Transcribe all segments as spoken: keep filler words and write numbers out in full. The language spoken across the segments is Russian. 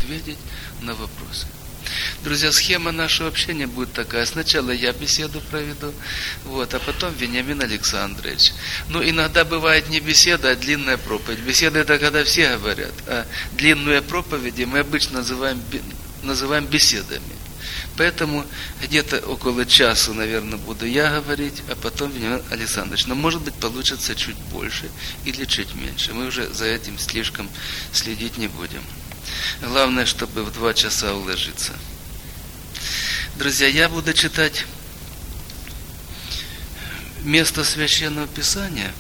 ответить на вопросы. Друзья, схема нашего общения будет такая. Сначала я беседу проведу, вот, а потом Вениамин Александрович. Ну, иногда бывает не беседа, а длинная проповедь. Беседа — это когда все говорят, а длинные проповеди мы обычно называем, называем беседами. Поэтому где-то около часа, наверное, буду я говорить, а потом Вениамин Александрович. Но, может быть, получится чуть больше или чуть меньше. Мы уже за этим слишком следить не будем. Главное, чтобы в два часа уложиться. Друзья, я буду читать место Священного Писания.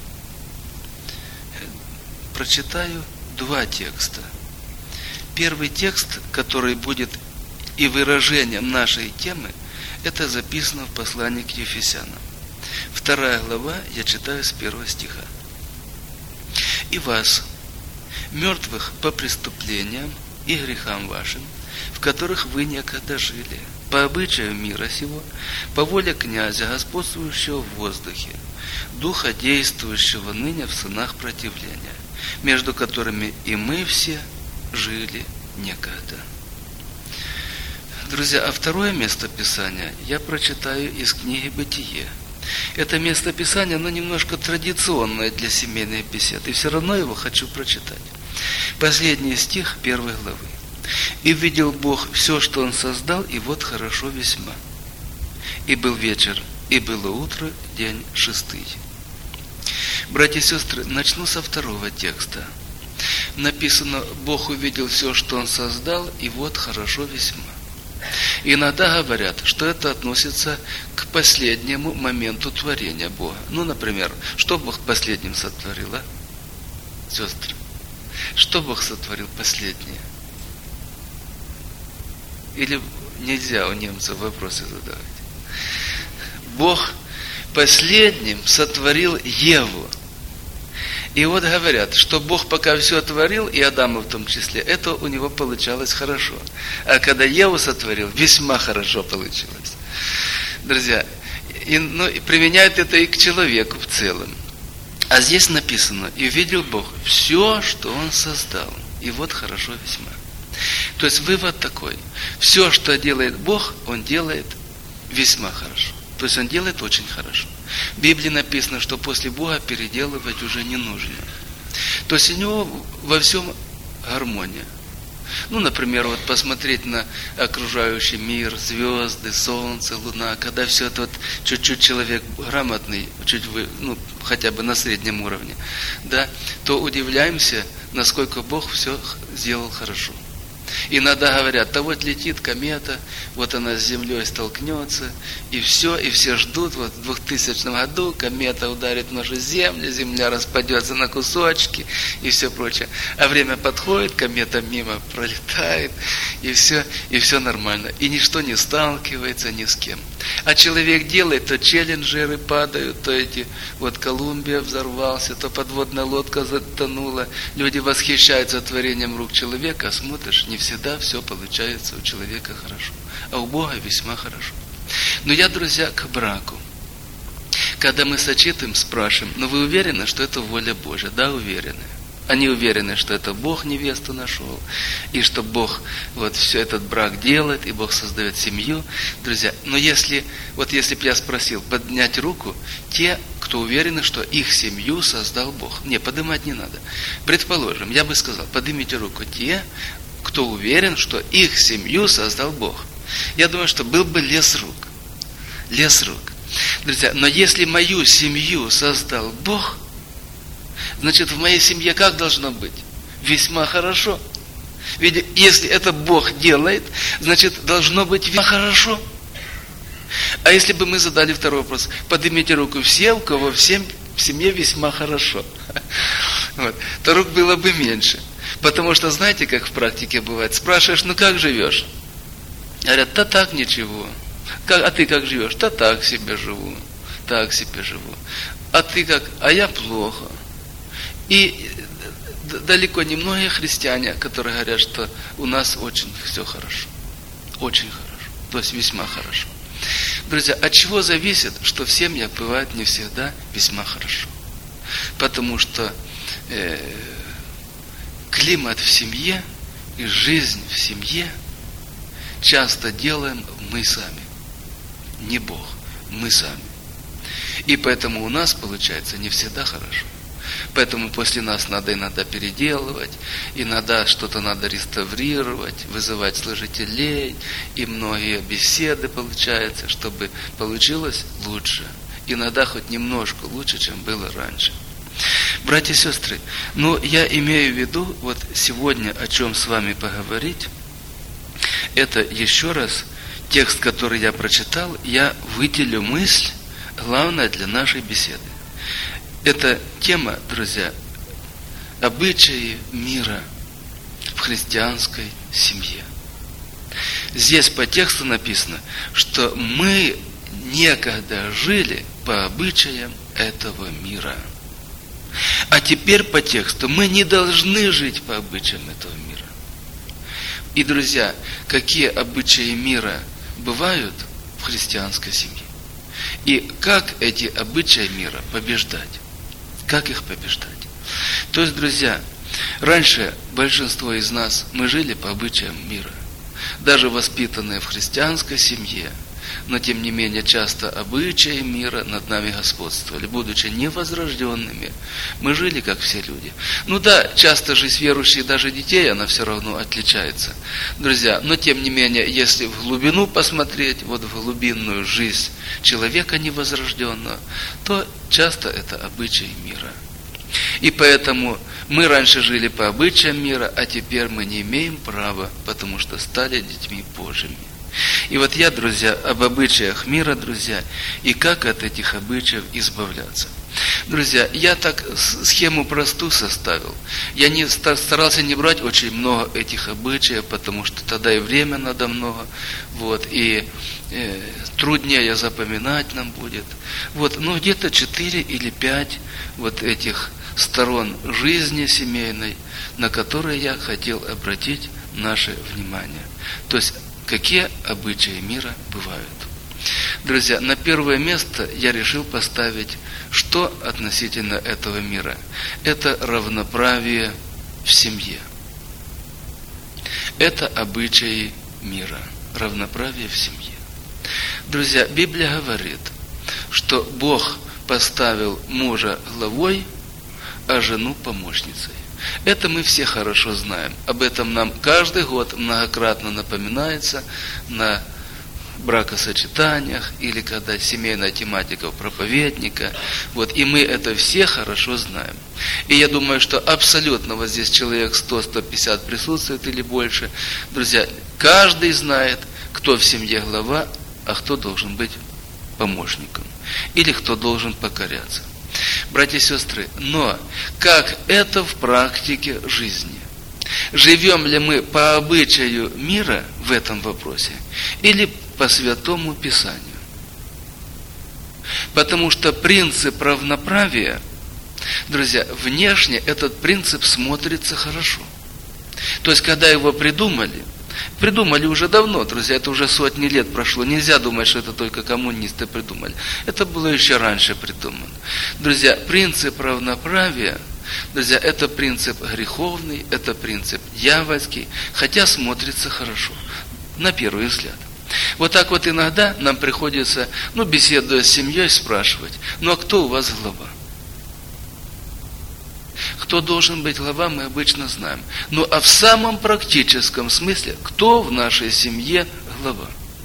Прочитаю два текста. Первый текст, который будет и выражением нашей темы, это записано в послании к Ефесянам. Вторая глава, я читаю с первого стиха. «И вас, мертвых по преступлениям и грехам вашим, в которых вы некогда жили, по обычаю мира сего, по воле князя, господствующего в воздухе, духа, действующего ныне в сынах противления, между которыми и мы все жили некогда». Друзья, а второе место Писания я прочитаю из книги «Бытие». Это место Писания, оно немножко традиционное для семейной беседы, и все равно его хочу прочитать. Последний стих первой главы. «И видел Бог все, что Он создал, и вот хорошо весьма. И был вечер, и было утро, день шестый». Братья и сестры, начну со второго текста. Написано: «Бог увидел все, что Он создал, и вот хорошо весьма». Иногда говорят, что это относится к последнему моменту творения Бога. Ну, например, что Бог последним сотворил, а? Сестры, что Бог сотворил последнее? Или нельзя у немцев вопросы задавать? Бог последним сотворил Еву. И вот говорят, что Бог пока все творил, и Адама в том числе, это у него получалось хорошо. А когда Еву сотворил, весьма хорошо получилось. Друзья, и, ну, и применяют это и к человеку в целом. А здесь написано: «И увидел Бог все, что Он создал, и вот хорошо весьма». То есть вывод такой: все, что делает Бог, Он делает весьма хорошо. То есть Он делает очень хорошо. В Библии написано, что после Бога переделывать уже не нужно. То есть у Него во всем гармония. Ну, например, вот посмотреть на окружающий мир, звезды, солнце, луна, когда все это вот чуть-чуть человек грамотный, чуть вы, ну, хотя бы на среднем уровне, да, то удивляемся, насколько Бог все сделал хорошо. Иногда говорят: да вот летит комета, вот она с Землей столкнется, и все, и все ждут, вот в двухтысячном году комета ударит в нашу Землю, Земля распадется на кусочки, и все прочее. А время подходит, комета мимо пролетает, и все, и все нормально. И ничто не сталкивается ни с кем. А человек делает, то челленджеры падают, то эти, вот Колумбия взорвался, то подводная лодка затонула. Люди восхищаются творением рук человека, а смотришь, не всегда все получается у человека хорошо, а у Бога весьма хорошо. Но я, друзья, к браку. Когда мы сочетаем, спрашиваем: ну вы уверены, что это воля Божья? Да, уверены. Они уверены, что это Бог невесту нашел, и что Бог вот все этот брак делает, и Бог создает семью. Друзья, но если, вот если бы я спросил поднять руку, те, кто уверены, что их семью создал Бог. Не, поднимать не надо. Предположим, я бы сказал: поднимите руку те, кто уверен, что их семью создал Бог. Я думаю, что был бы лес рук. Лес рук. Друзья, но если мою семью создал Бог, значит, в моей семье как должно быть? Весьма хорошо. Ведь если это Бог делает, значит, должно быть весьма хорошо. А если бы мы задали второй вопрос: поднимите руку все, у кого всем в семье весьма хорошо, вот, то рук было бы меньше. Потому что, знаете, как в практике бывает, спрашиваешь: ну как живешь? Говорят: да так, ничего. Как, а ты как живешь? Да так себе живу. Так себе живу. А ты как? А я плохо. И далеко не многие христиане, которые говорят, что у нас очень все хорошо. Очень хорошо. То есть весьма хорошо. Друзья, от чего зависит, что в семьях бывает не всегда весьма хорошо? Потому что э, климат в семье и жизнь в семье часто делаем мы сами. Не Бог, мы сами. И поэтому у нас получается не всегда хорошо. Поэтому после нас надо иногда переделывать, иногда что-то надо реставрировать, вызывать служителей, и многие беседы получаются, чтобы получилось лучше. Иногда хоть немножко лучше, чем было раньше. Братья и сестры, но я имею в виду, вот сегодня о чем с вами поговорить, это еще раз текст, который я прочитал, я выделю мысль, главная для нашей беседы. Это тема, друзья, обычаи мира в христианской семье. Здесь по тексту написано, что мы некогда жили по обычаям этого мира. А теперь по тексту мы не должны жить по обычаям этого мира. И, друзья, какие обычаи мира бывают в христианской семье? И как эти обычаи мира побеждать? Как их побеждать? То есть, друзья, раньше большинство из нас, мы жили по обычаям мира. Даже воспитанные в христианской семье, но тем не менее часто обычаи мира над нами господствовали. Будучи невозрожденными, мы жили как все люди. Ну да, часто жизнь верующих, даже детей, она все равно отличается. Друзья, но тем не менее, если в глубину посмотреть, вот в глубинную жизнь человека невозрожденного, то часто это обычаи мира. И поэтому мы раньше жили по обычаям мира, а теперь мы не имеем права, потому что стали детьми Божьими. И вот я, друзья, об обычаях мира, друзья, и как от этих обычаев избавляться. Друзья, я так схему простую составил. Я не старался не брать очень много этих обычаев, потому что тогда и время надо много, вот, и э, труднее запоминать нам будет. Вот, ну где-то четыре или пять вот этих сторон жизни семейной, на которые я хотел обратить наше внимание. То есть, какие обычаи мира бывают. Друзья, на первое место я решил поставить, что относительно этого мира. Это равноправие в семье. Это обычаи мира. Равноправие в семье. Друзья, Библия говорит, что Бог поставил мужа главой, а жену помощницей. Это мы все хорошо знаем. Об этом нам каждый год многократно напоминается на бракосочетаниях или когда семейная тематика у проповедника. Вот, и мы это все хорошо знаем. И я думаю, что абсолютно вот здесь человек сто - сто пятьдесят присутствует или больше. Друзья, каждый знает, кто в семье глава, а кто должен быть помощником. Или кто должен покоряться. Братья и сестры, но как это в практике жизни? Живем ли мы по обычаю мира в этом вопросе или по Святому Писанию? Потому что принцип равноправия, друзья, внешне этот принцип смотрится хорошо. То есть, когда его придумали, Придумали уже давно, друзья, это уже сотни лет прошло. Нельзя думать, что это только коммунисты придумали. Это было еще раньше придумано. Друзья, принцип равноправия, друзья, это принцип греховный, это принцип дьявольский, хотя смотрится хорошо, на первый взгляд. Вот так вот иногда нам приходится, ну, беседуя с семьей, спрашивать, ну, а кто у вас глава? Кто должен быть глава, мы обычно знаем. Ну, а в самом практическом смысле, кто в нашей семье глава?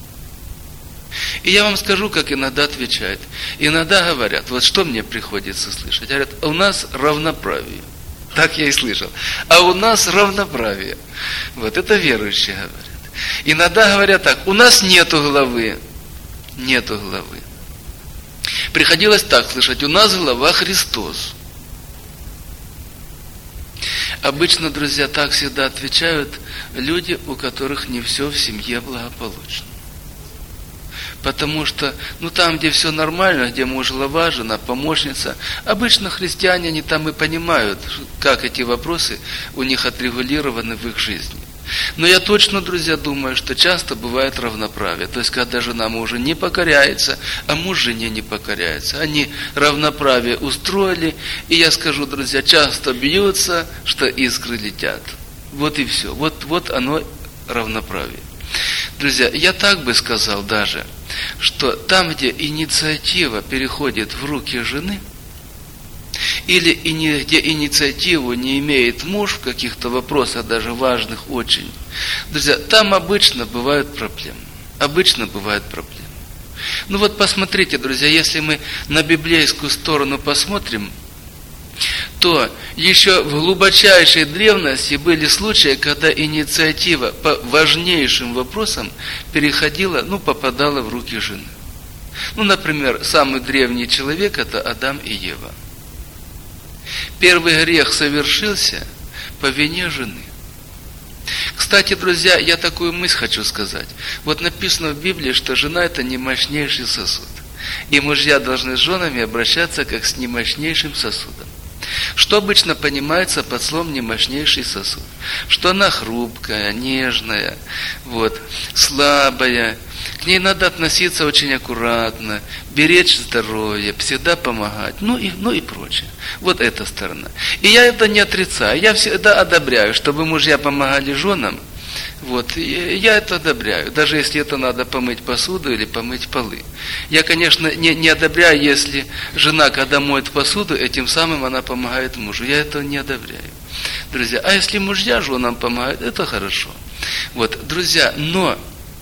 И я вам скажу, как иногда отвечают. Иногда говорят, вот что мне приходится слышать. Говорят, у нас равноправие. Так я и слышал. А у нас равноправие. Вот это верующие говорят. Иногда говорят так, у нас нету главы. Нету главы. Приходилось так слышать, у нас глава Христос. Обычно, друзья, так всегда отвечают люди, у которых не все в семье благополучно. Потому что, ну там, где все нормально, где муж глава, жена помощница, обычно христиане, они там и понимают, как эти вопросы у них отрегулированы в их жизни. Но я точно, друзья, думаю, что часто бывает равноправие. То есть, когда жена мужу не покоряется, а муж жене не покоряется. Они равноправие устроили, и я скажу, друзья, часто бьются, что искры летят. Вот и все. Вот, вот оно равноправие. Друзья, я так бы сказал даже, что там, где инициатива переходит в руки жены, или где инициативу не имеет муж в каких-то вопросах, даже важных очень, друзья, там обычно бывают проблемы. Обычно бывают проблемы. Ну вот посмотрите, друзья, если мы на библейскую сторону посмотрим, то еще в глубочайшей древности были случаи, когда инициатива по важнейшим вопросам переходила, ну, попадала в руки жены. Ну, например, самый древний человек – это Адам и Ева. Первый грех совершился по вине жены. Кстати, друзья, я такую мысль хочу сказать. Вот написано в Библии, что жена – это немощнейший сосуд. И мужья должны с женами обращаться как с немощнейшим сосудом. Что обычно понимается под словом «немощнейший сосуд»? Что она хрупкая, нежная, вот, слабая. К ней надо относиться очень аккуратно, беречь здоровье, всегда помогать, ну и, ну и прочее. Вот эта сторона. И я это не отрицаю, я всегда одобряю, чтобы мужья помогали женам. Вот, я это одобряю, даже если это надо помыть посуду или помыть полы. Я, конечно, не, не одобряю, если жена, когда моет посуду, этим самым она помогает мужу. Я этого не одобряю, друзья. А если мужья женам помогают, это хорошо. Вот, друзья, но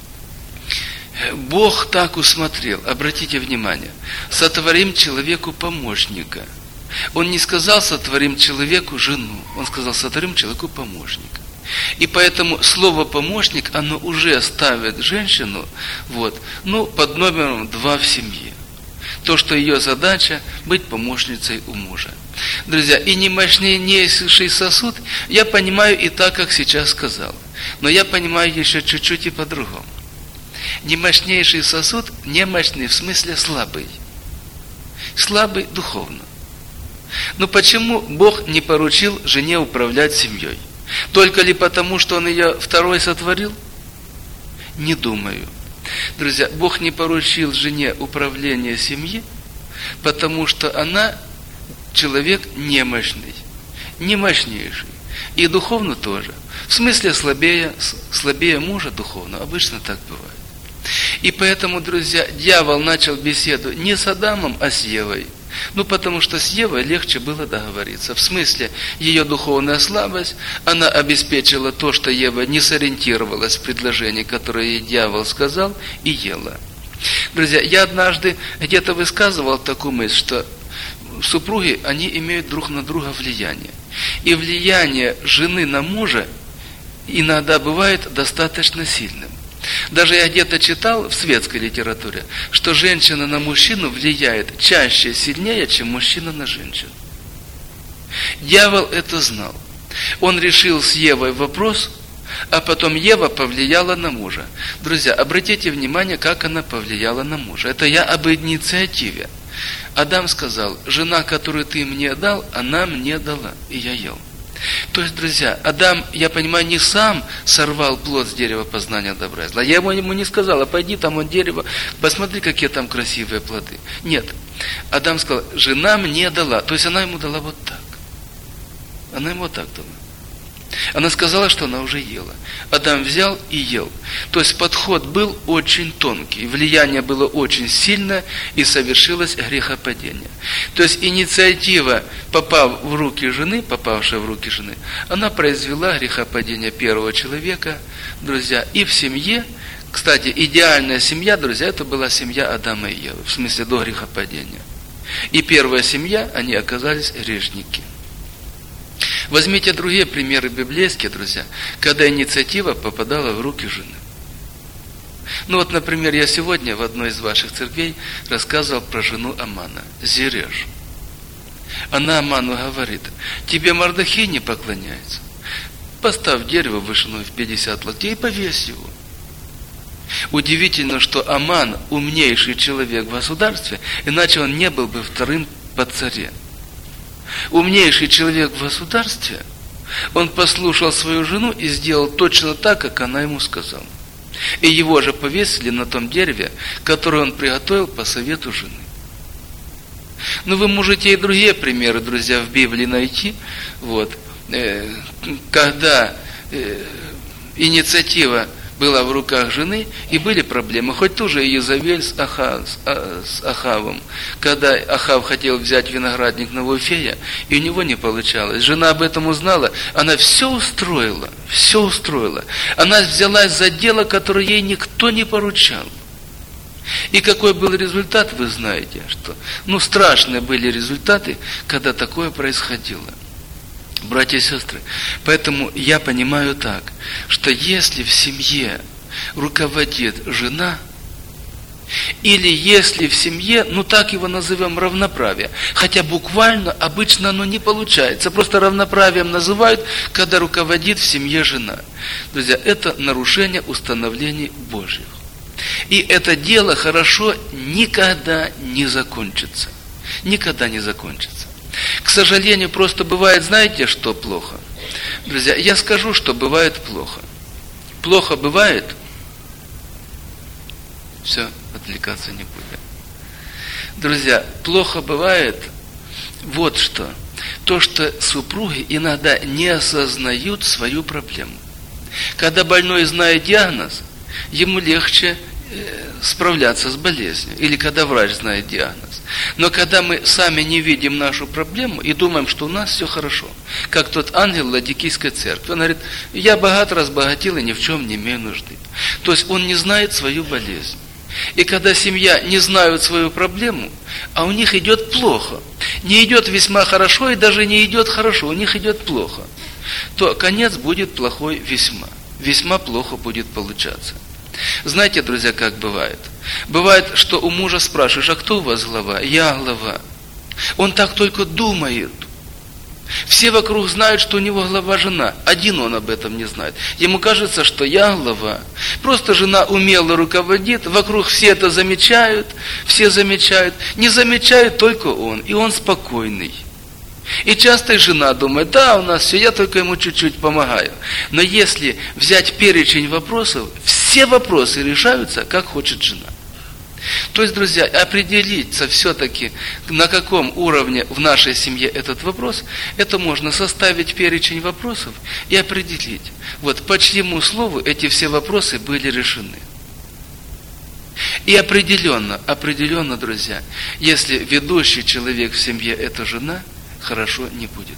Бог так усмотрел, обратите внимание, сотворим человеку помощника. Он не сказал, сотворим человеку жену, он сказал, сотворим человеку помощника. И поэтому слово «помощник», оно уже ставит женщину, вот, ну, под номером два в семье. То, что ее задача – быть помощницей у мужа. Друзья, и немощнейший сосуд я понимаю и так, как сейчас сказал. Но я понимаю еще чуть-чуть и по-другому. Немощнейший сосуд, немощный в смысле слабый. Слабый духовно. Но почему Бог не поручил жене управлять семьей? Только ли потому, что Он ее второй сотворил? Не думаю. Друзья, Бог не поручил жене управление семьи, потому что она человек немощный, немощнейший. И духовно тоже. В смысле слабее, слабее мужа духовно. Обычно так бывает. И поэтому, друзья, дьявол начал беседу не с Адамом, а с Евой. Ну, потому что с Евой легче было договориться. В смысле, ее духовная слабость, она обеспечила то, что Ева не сориентировалась в предложении, которое ей дьявол сказал, и ела. Друзья, я однажды где-то высказывал такую мысль, что супруги, они имеют друг на друга влияние. И влияние жены на мужа иногда бывает достаточно сильным. Даже я где-то читал в светской литературе, что женщина на мужчину влияет чаще, сильнее, чем мужчина на женщину. Дьявол это знал. Он решил с Евой вопрос, а потом Ева повлияла на мужа. Друзья, обратите внимание, как она повлияла на мужа. Это я об инициативе. Адам сказал, жена, которую ты мне дал, она мне дала, и я ел. То есть, друзья, Адам, я понимаю, не сам сорвал плод с дерева познания добра и зла. Я ему, ему не сказал, а пойди там от дерева, посмотри, какие там красивые плоды. Нет. Адам сказал, жена мне дала. То есть она ему дала вот так. Она ему вот так дала. Она сказала, что она уже ела. Адам взял и ел. То есть подход был очень тонкий, влияние было очень сильное, и совершилось грехопадение. То есть инициатива, попав в руки жены, попавшая в руки жены, она произвела грехопадение первого человека, друзья, и в семье. Кстати, идеальная семья, друзья, это была семья Адама и Евы, в смысле до грехопадения. И первая семья, они оказались грешники. Возьмите другие примеры библейские, друзья, когда инициатива попадала в руки жены. Ну вот, например, я сегодня в одной из ваших церквей рассказывал про жену Амана, Зереш. Она Аману говорит, тебе Мардохей не поклоняется. Поставь дерево вышиной в пятьдесят локтей и повесь его. Удивительно, что Аман умнейший человек в государстве, иначе он не был бы вторым по царе. Умнейший человек в государстве, он послушал свою жену и сделал точно так, как она ему сказала. И его же повесили на том дереве, которое он приготовил по совету жены. Но вы можете и другие примеры, друзья, в Библии найти. Вот. Когда э, инициатива была в руках жены, и были проблемы. Хоть тоже Иезавель с, Аха, с, а, с Ахавом. Когда Ахав хотел взять виноградник Навуфея, и у него не получалось. Жена об этом узнала, она все устроила, все устроила. Она взялась за дело, которое ей никто не поручал. И какой был результат, вы знаете, что, ну, страшные были результаты, когда такое происходило. Братья и сестры, поэтому я понимаю так, что если в семье руководит жена, или если в семье, ну так его назовем, равноправие, хотя буквально обычно оно не получается, просто равноправием называют, когда руководит в семье жена. Друзья, это нарушение установлений Божьих. И это дело хорошо никогда не закончится. Никогда не закончится. К сожалению, просто бывает, знаете, что плохо? Друзья, я скажу, что бывает плохо. Плохо бывает. Все, отвлекаться не будем. Друзья, плохо бывает вот что. То, что супруги иногда не осознают свою проблему. Когда больной знает диагноз, ему легче справляться с болезнью. Или когда врач знает диагноз. Но когда мы сами не видим нашу проблему и думаем, что у нас все хорошо. Как тот ангел Ладикийской церкви. Он говорит, я богат, разбогател и ни в чем не имею нужды. То есть он не знает свою болезнь. И когда семья не знает свою проблему, а у них идет плохо. Не идет весьма хорошо и даже не идет хорошо. У них идет плохо. То конец будет плохой весьма. Весьма плохо будет получаться. Знаете, друзья, как бывает? Бывает, что у мужа спрашиваешь, а кто у вас глава? Я глава. Он так только думает. Все вокруг знают, что у него глава жена. Один он об этом не знает. Ему кажется, что я глава. Просто жена умело руководит, вокруг все это замечают, все замечают. Не замечает только он, и он спокойный. И часто и жена думает, да, у нас все, я только ему чуть-чуть помогаю. Но если взять перечень вопросов, все вопросы решаются, как хочет жена. То есть, друзья, определиться все-таки, на каком уровне в нашей семье этот вопрос, это можно составить перечень вопросов и определить, вот по чьему слову эти все вопросы были решены. И определенно, определенно, друзья, если ведущий человек в семье – это жена, хорошо не будет.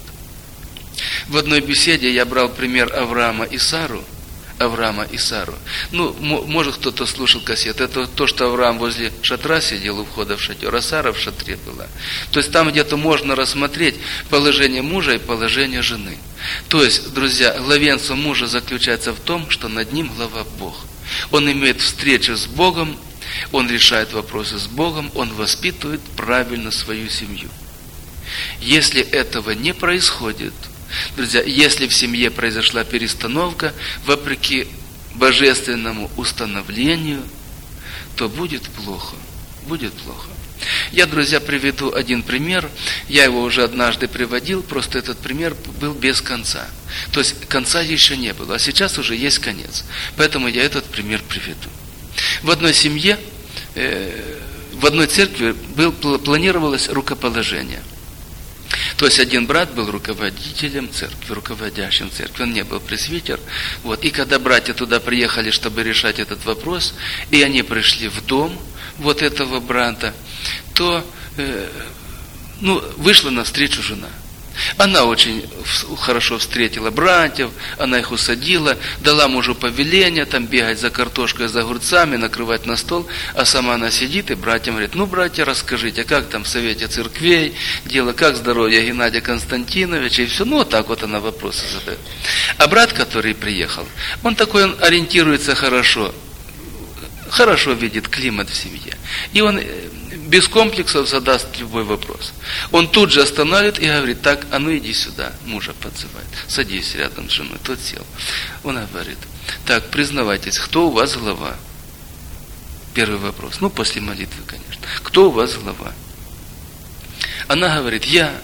В одной беседе я брал пример Авраама и Сару. Авраама и Сару. Ну, может, кто-то слушал кассету. Это то, что Авраам возле шатра сидел у входа в шатер, а Сара в шатре была. То есть там где-то можно рассмотреть положение мужа и положение жены. То есть, друзья, главенство мужа заключается в том, что над ним глава Бог. Он имеет встречу с Богом, он решает вопросы с Богом, он воспитывает правильно свою семью. Если этого не происходит, друзья, если в семье произошла перестановка, вопреки божественному установлению, то будет плохо, будет плохо. Я, друзья, приведу один пример, я его уже однажды приводил, просто этот пример был без конца. То есть конца еще не было, а сейчас уже есть конец. Поэтому я этот пример приведу. В одной семье, э, в одной церкви был, планировалось рукоположение. То есть один брат был руководителем церкви, руководящим церкви, он не был пресвитер. Вот. И когда братья туда приехали, чтобы решать этот вопрос, и они пришли в дом вот этого брата, то э, ну, вышла навстречу жена. Она очень хорошо встретила братьев, она их усадила, дала мужу повеление там бегать за картошкой, за огурцами, накрывать на стол, а сама она сидит и братьям говорит, ну, братья, расскажите, как там в Совете Церквей, дело, как здоровье Геннадия Константиновича, и все, ну, вот так вот она вопросы задает. А брат, который приехал, он такой, он ориентируется хорошо, хорошо видит климат в семье, и он без комплексов задаст любой вопрос. Он тут же останавливает и говорит, так, а ну иди сюда, мужа подзывает, садись рядом с женой, тот сел. Он говорит, так, признавайтесь, кто у вас глава? Первый вопрос, ну после молитвы, конечно. Кто у вас глава? Она говорит, я.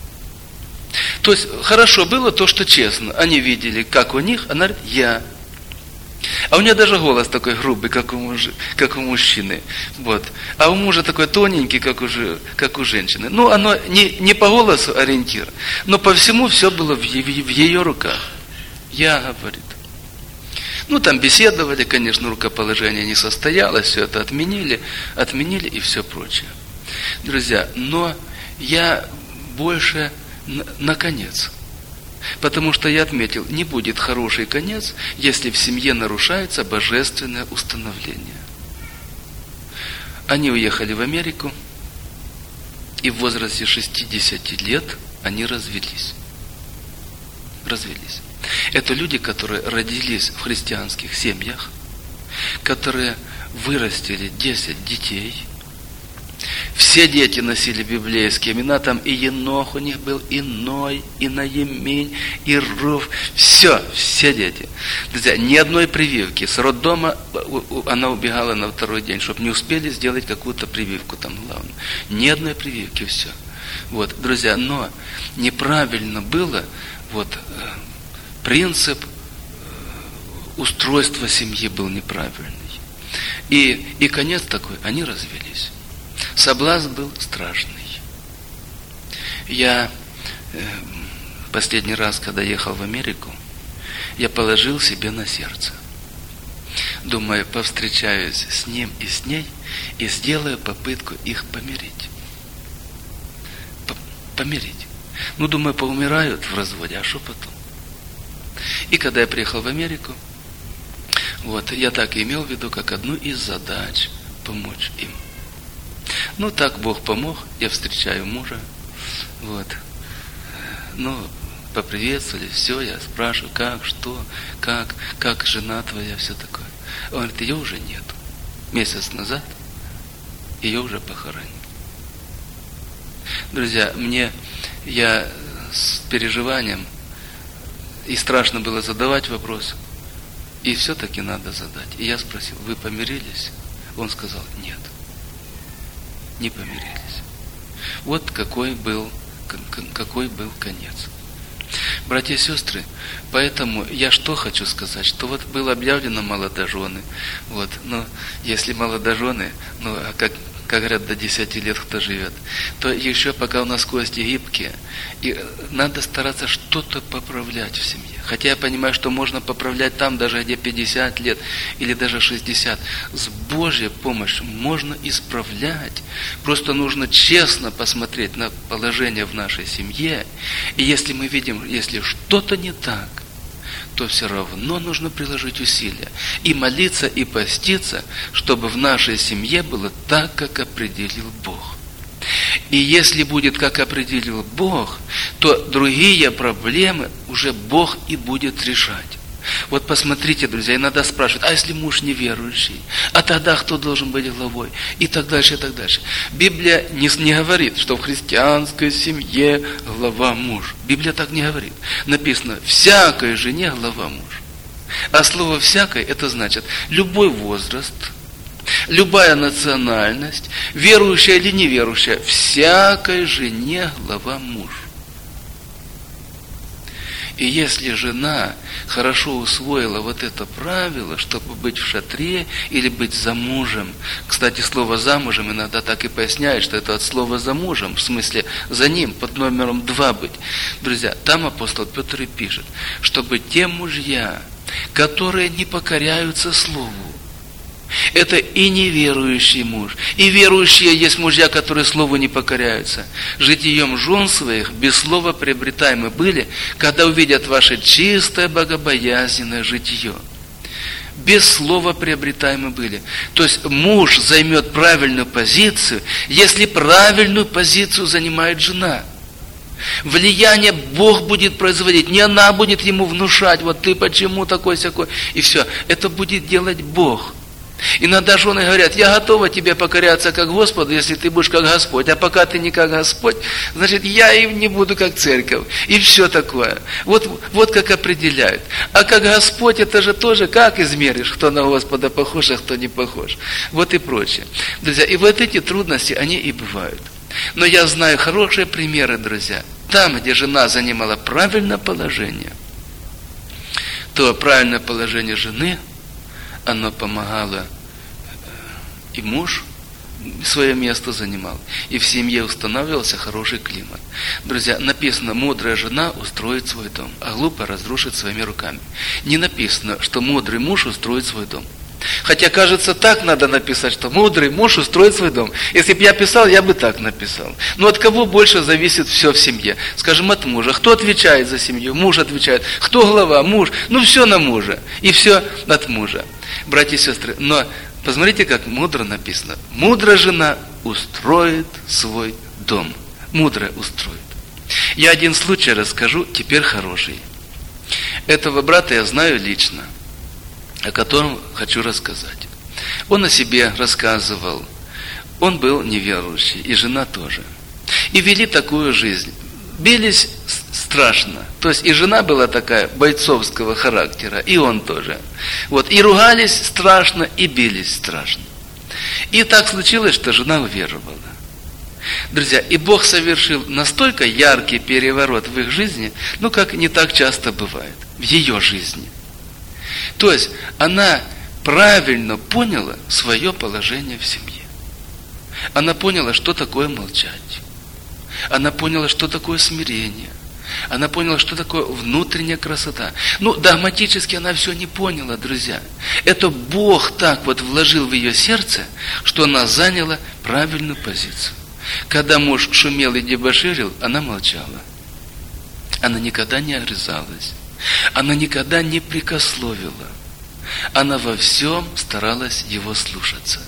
То есть хорошо было то, что честно. Они видели, как у них, она говорит, я. А у нее даже голос такой грубый, как у, мужа, как у мужчины. Вот. А у мужа такой тоненький, как у, как у женщины. Ну, оно не, не по голосу ориентир, но по всему все было в, в, в ее руках. Я, говорит. Ну, там беседовали, конечно, рукоположение не состоялось, все это отменили, отменили и все прочее. Друзья, но я больше на, на конец. Потому что я отметил, не будет хороший конец, если в семье нарушается божественное установление. Они уехали в Америку, и в возрасте шестидесяти лет они развелись. Развелись. Это люди, которые родились в христианских семьях, которые вырастили десять детей. Все дети носили библейские имена, там и Енох у них был, и Ной, и Наемень, и Руф, все, все дети. Друзья, ни одной прививки. С роддома она убегала на второй день, чтобы не успели сделать какую-то прививку там главное. Ни одной прививки, все. Вот, друзья, но неправильно было вот принцип устройства семьи был неправильный. И, и конец такой, они развелись. Соблазн был страшный. Я э, последний раз, когда ехал в Америку, я положил себе на сердце. Думаю, повстречаюсь с ним и с ней и сделаю попытку их помирить. Помирить. Ну, думаю, поумирают в разводе, а что потом? И когда я приехал в Америку, вот, я так и имел в виду, как одну из задач помочь им. Ну, так Бог помог, я встречаю мужа, вот, ну, поприветствовали, все, я спрашиваю, как, что, как, как жена твоя, все такое. Он говорит, ее уже нет. Месяц назад ее уже похоронили. Друзья, мне, я с переживанием, и страшно было задавать вопрос, и все-таки надо задать. И я спросил, вы помирились? Он сказал, нет, не помирились. Вот какой был, какой был конец. Братья и сестры, поэтому я что хочу сказать, что вот было объявлено молодожены, вот, но если молодожены, ну, а как, как говорят, до десяти лет кто живет, то еще пока у нас кости гибкие, и надо стараться что-то поправлять в семье. Хотя я понимаю, что можно поправлять там, даже где пятьдесят лет или даже шестьдесят. С Божьей помощью можно исправлять. Просто нужно честно посмотреть на положение в нашей семье. И если мы видим, если что-то не так, то все равно нужно приложить усилия. И молиться, и поститься, чтобы в нашей семье было так, как определил Бог. И если будет, как определил Бог, то другие проблемы уже Бог и будет решать. Вот посмотрите, друзья, иногда спрашивают, а если муж неверующий? А тогда кто должен быть главой? И так дальше, и так дальше. Библия не, не говорит, что в христианской семье глава муж. Библия так не говорит. Написано, всякой жене глава муж. А слово «всякой» это значит любой возраст, любая национальность, верующая или неверующая, всякой жене глава муж. И если жена хорошо усвоила вот это правило, чтобы быть в шатре или быть замужем, кстати, слово «замужем» иногда так и поясняет, что это от слова «замужем», в смысле «за ним», под номером два быть. Друзья, там апостол Петр и пишет, чтобы те мужья, которые не покоряются слову, это и неверующий муж, и верующие есть мужья, которые слову не покоряются. Житием жен своих без слова приобретаемы были, когда увидят ваше чистое богобоязненное житие. Без слова приобретаемы были. То есть муж займет правильную позицию, если правильную позицию занимает жена. Влияние Бог будет производить, не она будет ему внушать, вот ты почему такой-сякой, и все. Это будет делать Бог. Иногда жены говорят, я готова тебе покоряться как Господу, если ты будешь как Господь, а пока ты не как Господь, значит, я и не буду как церковь, и все такое. Вот, вот как определяют. А как Господь, это же тоже как измеришь, кто на Господа похож, а кто не похож. Вот и прочее. Друзья, и вот эти трудности, они и бывают. Но я знаю хорошие примеры, друзья. Там, где жена занимала правильное положение, то правильное положение жены, оно помогало и муж свое место занимал. И в семье устанавливался хороший климат. Друзья, написано, мудрая жена устроит свой дом, а глупая разрушит своими руками. Не написано, что мудрый муж устроит свой дом. Хотя, кажется, так надо написать, что мудрый муж устроит свой дом. Если бы я писал, я бы так написал. Но от кого больше зависит все в семье? Скажем, от мужа. Кто отвечает за семью? Муж отвечает. Кто глава? Муж. Ну, все на мужа. И все от мужа. Братья и сестры, но посмотрите, как мудро написано. Мудрая жена устроит свой дом. Мудрая устроит. Я один случай расскажу, теперь хороший. Этого брата я знаю лично, о котором хочу рассказать. Он о себе рассказывал. Он был неверующий, и жена тоже. И вели такую жизнь. Бились страшно. То есть и жена была такая бойцовского характера, и он тоже. Вот. И ругались страшно, и бились страшно. И так случилось, что жена уверовала. Друзья, и Бог совершил настолько яркий переворот в их жизни, ну как не так часто бывает, в ее жизни. То есть она правильно поняла свое положение в семье. Она поняла, что такое молчать. Она поняла, что такое смирение. Она поняла, что такое внутренняя красота. Ну, догматически она все не поняла, друзья. Это Бог так вот вложил в ее сердце, что она заняла правильную позицию. Когда муж шумел и дебоширил, она молчала. Она никогда не огрызалась. Она никогда не прикословила. Она во всем старалась его слушаться.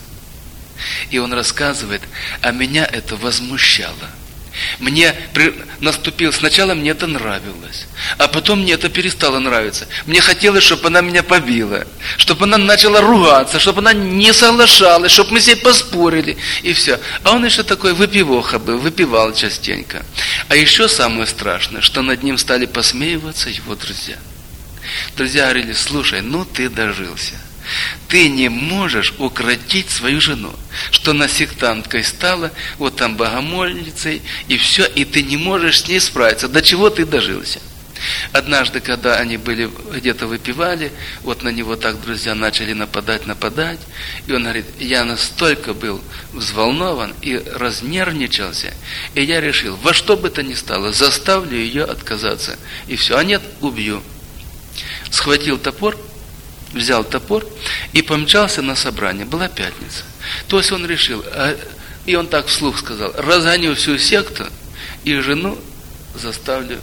И он рассказывает, а меня это возмущало. Мне при... наступил, сначала мне это нравилось, а потом мне это перестало нравиться. Мне хотелось, чтобы она меня побила, чтобы она начала ругаться, чтобы она не соглашалась, чтобы мы с ней поспорили, и все. А он еще такой выпивоха был, выпивал частенько. А еще самое страшное, что над ним стали посмеиваться его друзья. Друзья говорили, слушай, ну ты дожился. Ты не можешь укротить свою жену, что она сектанткой стала, вот там богомольницей, и все, и ты не можешь с ней справиться. До чего ты дожился? Однажды, когда они были где-то выпивали, вот на него так друзья начали нападать, нападать, и он говорит, я настолько был взволнован и разнервничался, и я решил, во что бы то ни стало, заставлю ее отказаться, и все, а нет, убью. Схватил топор, взял топор и помчался на собрание. Была пятница. То есть он решил, а, и он так вслух сказал, разгоню всю секту и жену заставлю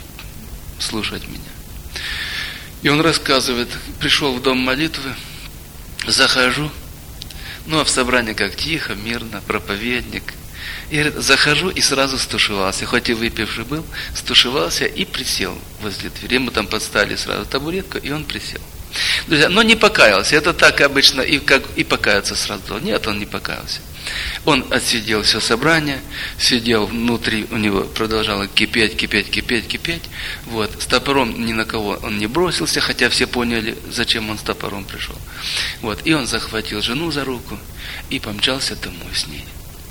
слушать меня. И он рассказывает, пришел в дом молитвы, захожу, ну а в собрании как тихо, мирно, проповедник. И говорит, захожу и сразу стушевался, хоть и выпивший был, стушевался и присел возле двери. Ему там подставили сразу табуретку, и он присел. Друзья, но не покаялся. Это так обычно и, как, и покаяться сразу. Нет, он не покаялся. Он отсидел все собрание, сидел внутри, у него продолжало кипеть, кипеть, кипеть, кипеть. Вот. С топором ни на кого он не бросился, хотя все поняли, зачем он с топором пришел. Вот. И он захватил жену за руку и помчался домой с ней.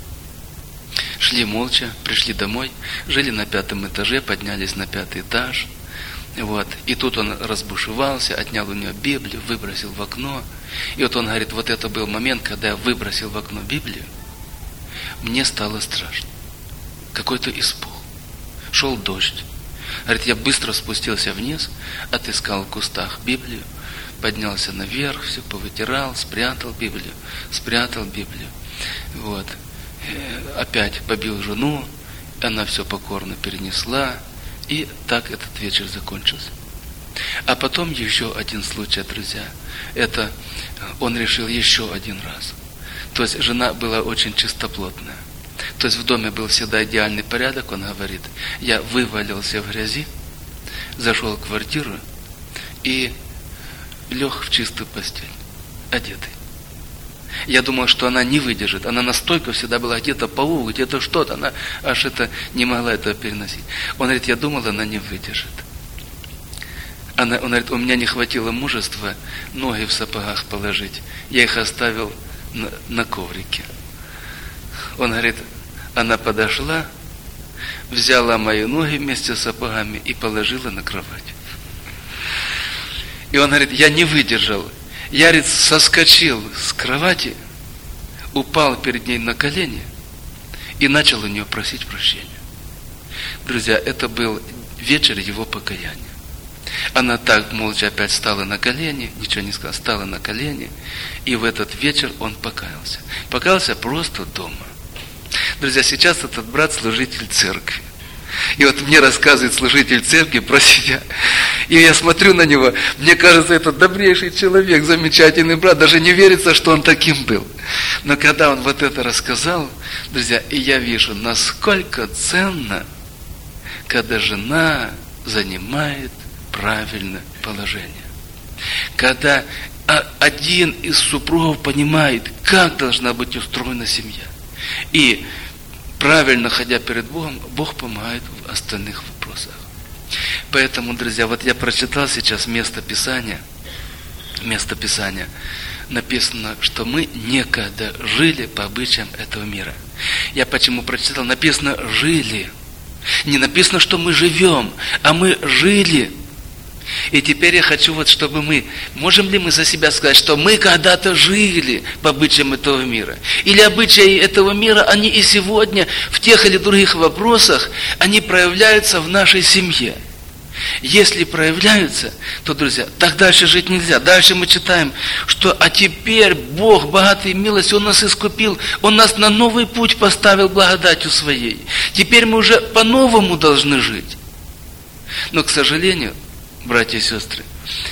Шли молча, пришли домой, жили на пятом этаже, поднялись на пятый этаж. Вот. И тут он разбушевался, отнял у нее Библию, выбросил в окно. И вот он говорит, вот это был момент, когда я выбросил в окно Библию, мне стало страшно. Какой-то испуг. Шел дождь. Говорит, я быстро спустился вниз, отыскал в кустах Библию, поднялся наверх, все повытирал, спрятал Библию, спрятал Библию. Вот. Опять побил жену, она все покорно перенесла. И так этот вечер закончился. А потом еще один случай, друзья. Это он решил еще один раз. То есть жена была очень чистоплотная. То есть в доме был всегда идеальный порядок. Он говорит, я вывалился в грязи, зашел в квартиру и лег в чистую постель, одетый. Я думал, что она не выдержит. Она настолько всегда была где-то паук, где-то что-то. Она аж это не могла этого переносить. Он говорит, я думал, она не выдержит. Она, он говорит, у меня не хватило мужества ноги в сапогах положить. Я их оставил на, на коврике. Он говорит, она подошла, взяла мои ноги вместе с сапогами и положила на кровать. И он говорит, я не выдержал. Я, говорит, соскочил с кровати, упал перед ней на колени и начал у нее просить прощения. Друзья, это был вечер его покаяния. Она так молча опять стала на колени, ничего не сказала, стала на колени, и в этот вечер он покаялся. Покаялся просто дома. Друзья, сейчас этот брат служитель церкви. И вот мне рассказывает служитель церкви про себя. И я смотрю на него, мне кажется, это добрейший человек, замечательный брат. Даже не верится, что он таким был. Но когда он вот это рассказал, друзья, и я вижу, насколько ценно, когда жена занимает правильное положение. Когда один из супругов понимает, как должна быть устроена семья. И правильно ходя перед Богом, Бог помогает в остальных вопросах. Поэтому, друзья, вот я прочитал сейчас место Писания. Место Писания написано, что мы некогда жили по обычаям этого мира. Я почему прочитал? Написано «жили». Не написано, что мы живем, а мы жили. И теперь я хочу, вот, чтобы мы, можем ли мы за себя сказать, что мы когда-то жили по обычаям этого мира? Или обычаи этого мира, они и сегодня в тех или других вопросах, они проявляются в нашей семье. Если проявляются, то, друзья, так дальше жить нельзя. Дальше мы читаем, что а теперь Бог, богатый милостью, Он нас искупил, Он нас на новый путь поставил благодатью Своей. Теперь мы уже по-новому должны жить. Но, к сожалению, братья и сестры,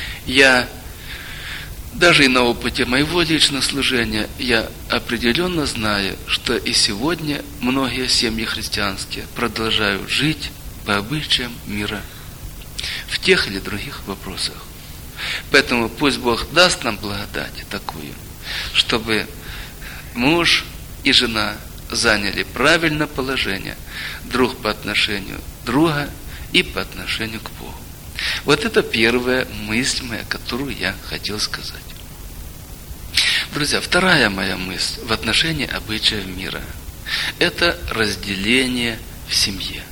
я даже и на опыте моего личного служения, я определенно знаю, что и сегодня многие семьи христианские продолжают жить по обычаям мира в тех или других вопросах. Поэтому пусть Бог даст нам благодать такую, чтобы муж и жена заняли правильное положение друг по отношению друга и по отношению к Богу. Вот это первая мысль моя, которую я хотел сказать. Друзья, вторая моя мысль в отношении обычаев мира – это разделение в семье.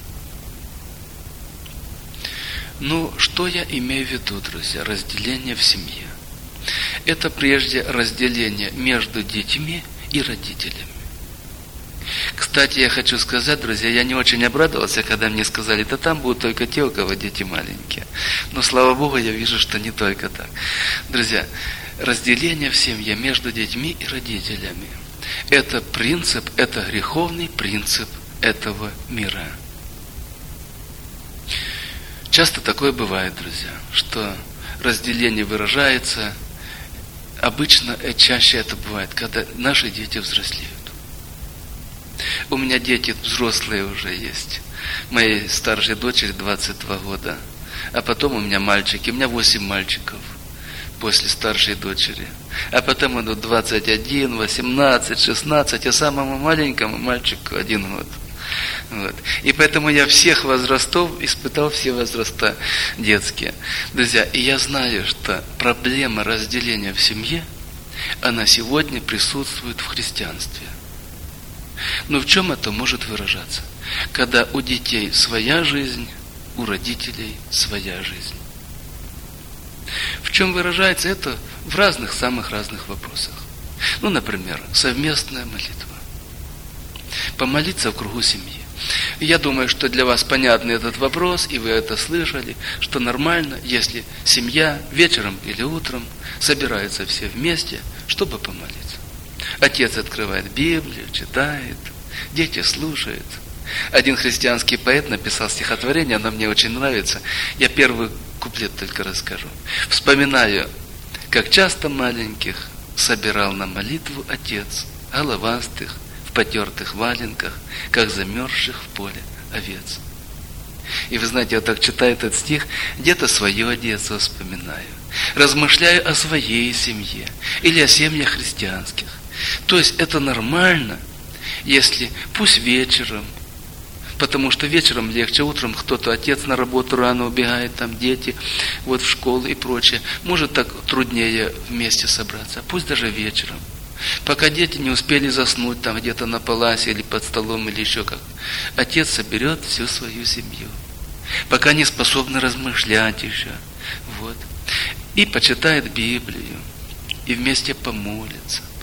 Ну, что я имею в виду, друзья, разделение в семье? Это прежде разделение между детьми и родителями. Кстати, я хочу сказать, друзья, я не очень обрадовался, когда мне сказали, да там будут только те, у кого дети маленькие. Но, слава Богу, я вижу, что не только так. Друзья, разделение в семье между детьми и родителями – это принцип, это греховный принцип этого мира. Часто такое бывает, друзья, что разделение выражается, обычно чаще это бывает, когда наши дети взрослеют. У меня дети взрослые уже есть. Моей старшей дочери двадцать два года. А потом у меня мальчики. У меня восемь мальчиков после старшей дочери. А потом идут двадцать один, восемнадцать, шестнадцать, а самому маленькому мальчику один год. Вот. И поэтому я всех возрастов испытал, все возраста детские. Друзья, и я знаю, что проблема разделения в семье, она сегодня присутствует в христианстве. Но в чем это может выражаться? Когда у детей своя жизнь, у родителей своя жизнь. В чем выражается это? В разных, самых разных вопросах. Ну, например, совместная молитва. Помолиться в кругу семьи. Я думаю, что для вас понятный этот вопрос, и вы это слышали, что нормально, если семья вечером или утром собираются все вместе, чтобы помолиться. Отец открывает Библию, читает, дети слушают. Один христианский поэт написал стихотворение, оно мне очень нравится. Я первый куплет только расскажу. Вспоминаю, как часто маленьких собирал на молитву отец, головастых, в потертых валенках, как замерзших в поле овец. И вы знаете, я так читаю этот стих, где-то свое детство вспоминаю, размышляю о своей семье или о семьях христианских. То есть это нормально, если пусть вечером, потому что вечером легче, утром кто-то, отец на работу рано убегает, там дети, вот в школу и прочее, может так труднее вместе собраться, пусть даже вечером. Пока дети не успели заснуть там где-то на паласе или под столом или еще как. Отец соберет всю свою семью. Пока не способны размышлять еще. Вот. И почитает Библию. И вместе помолится.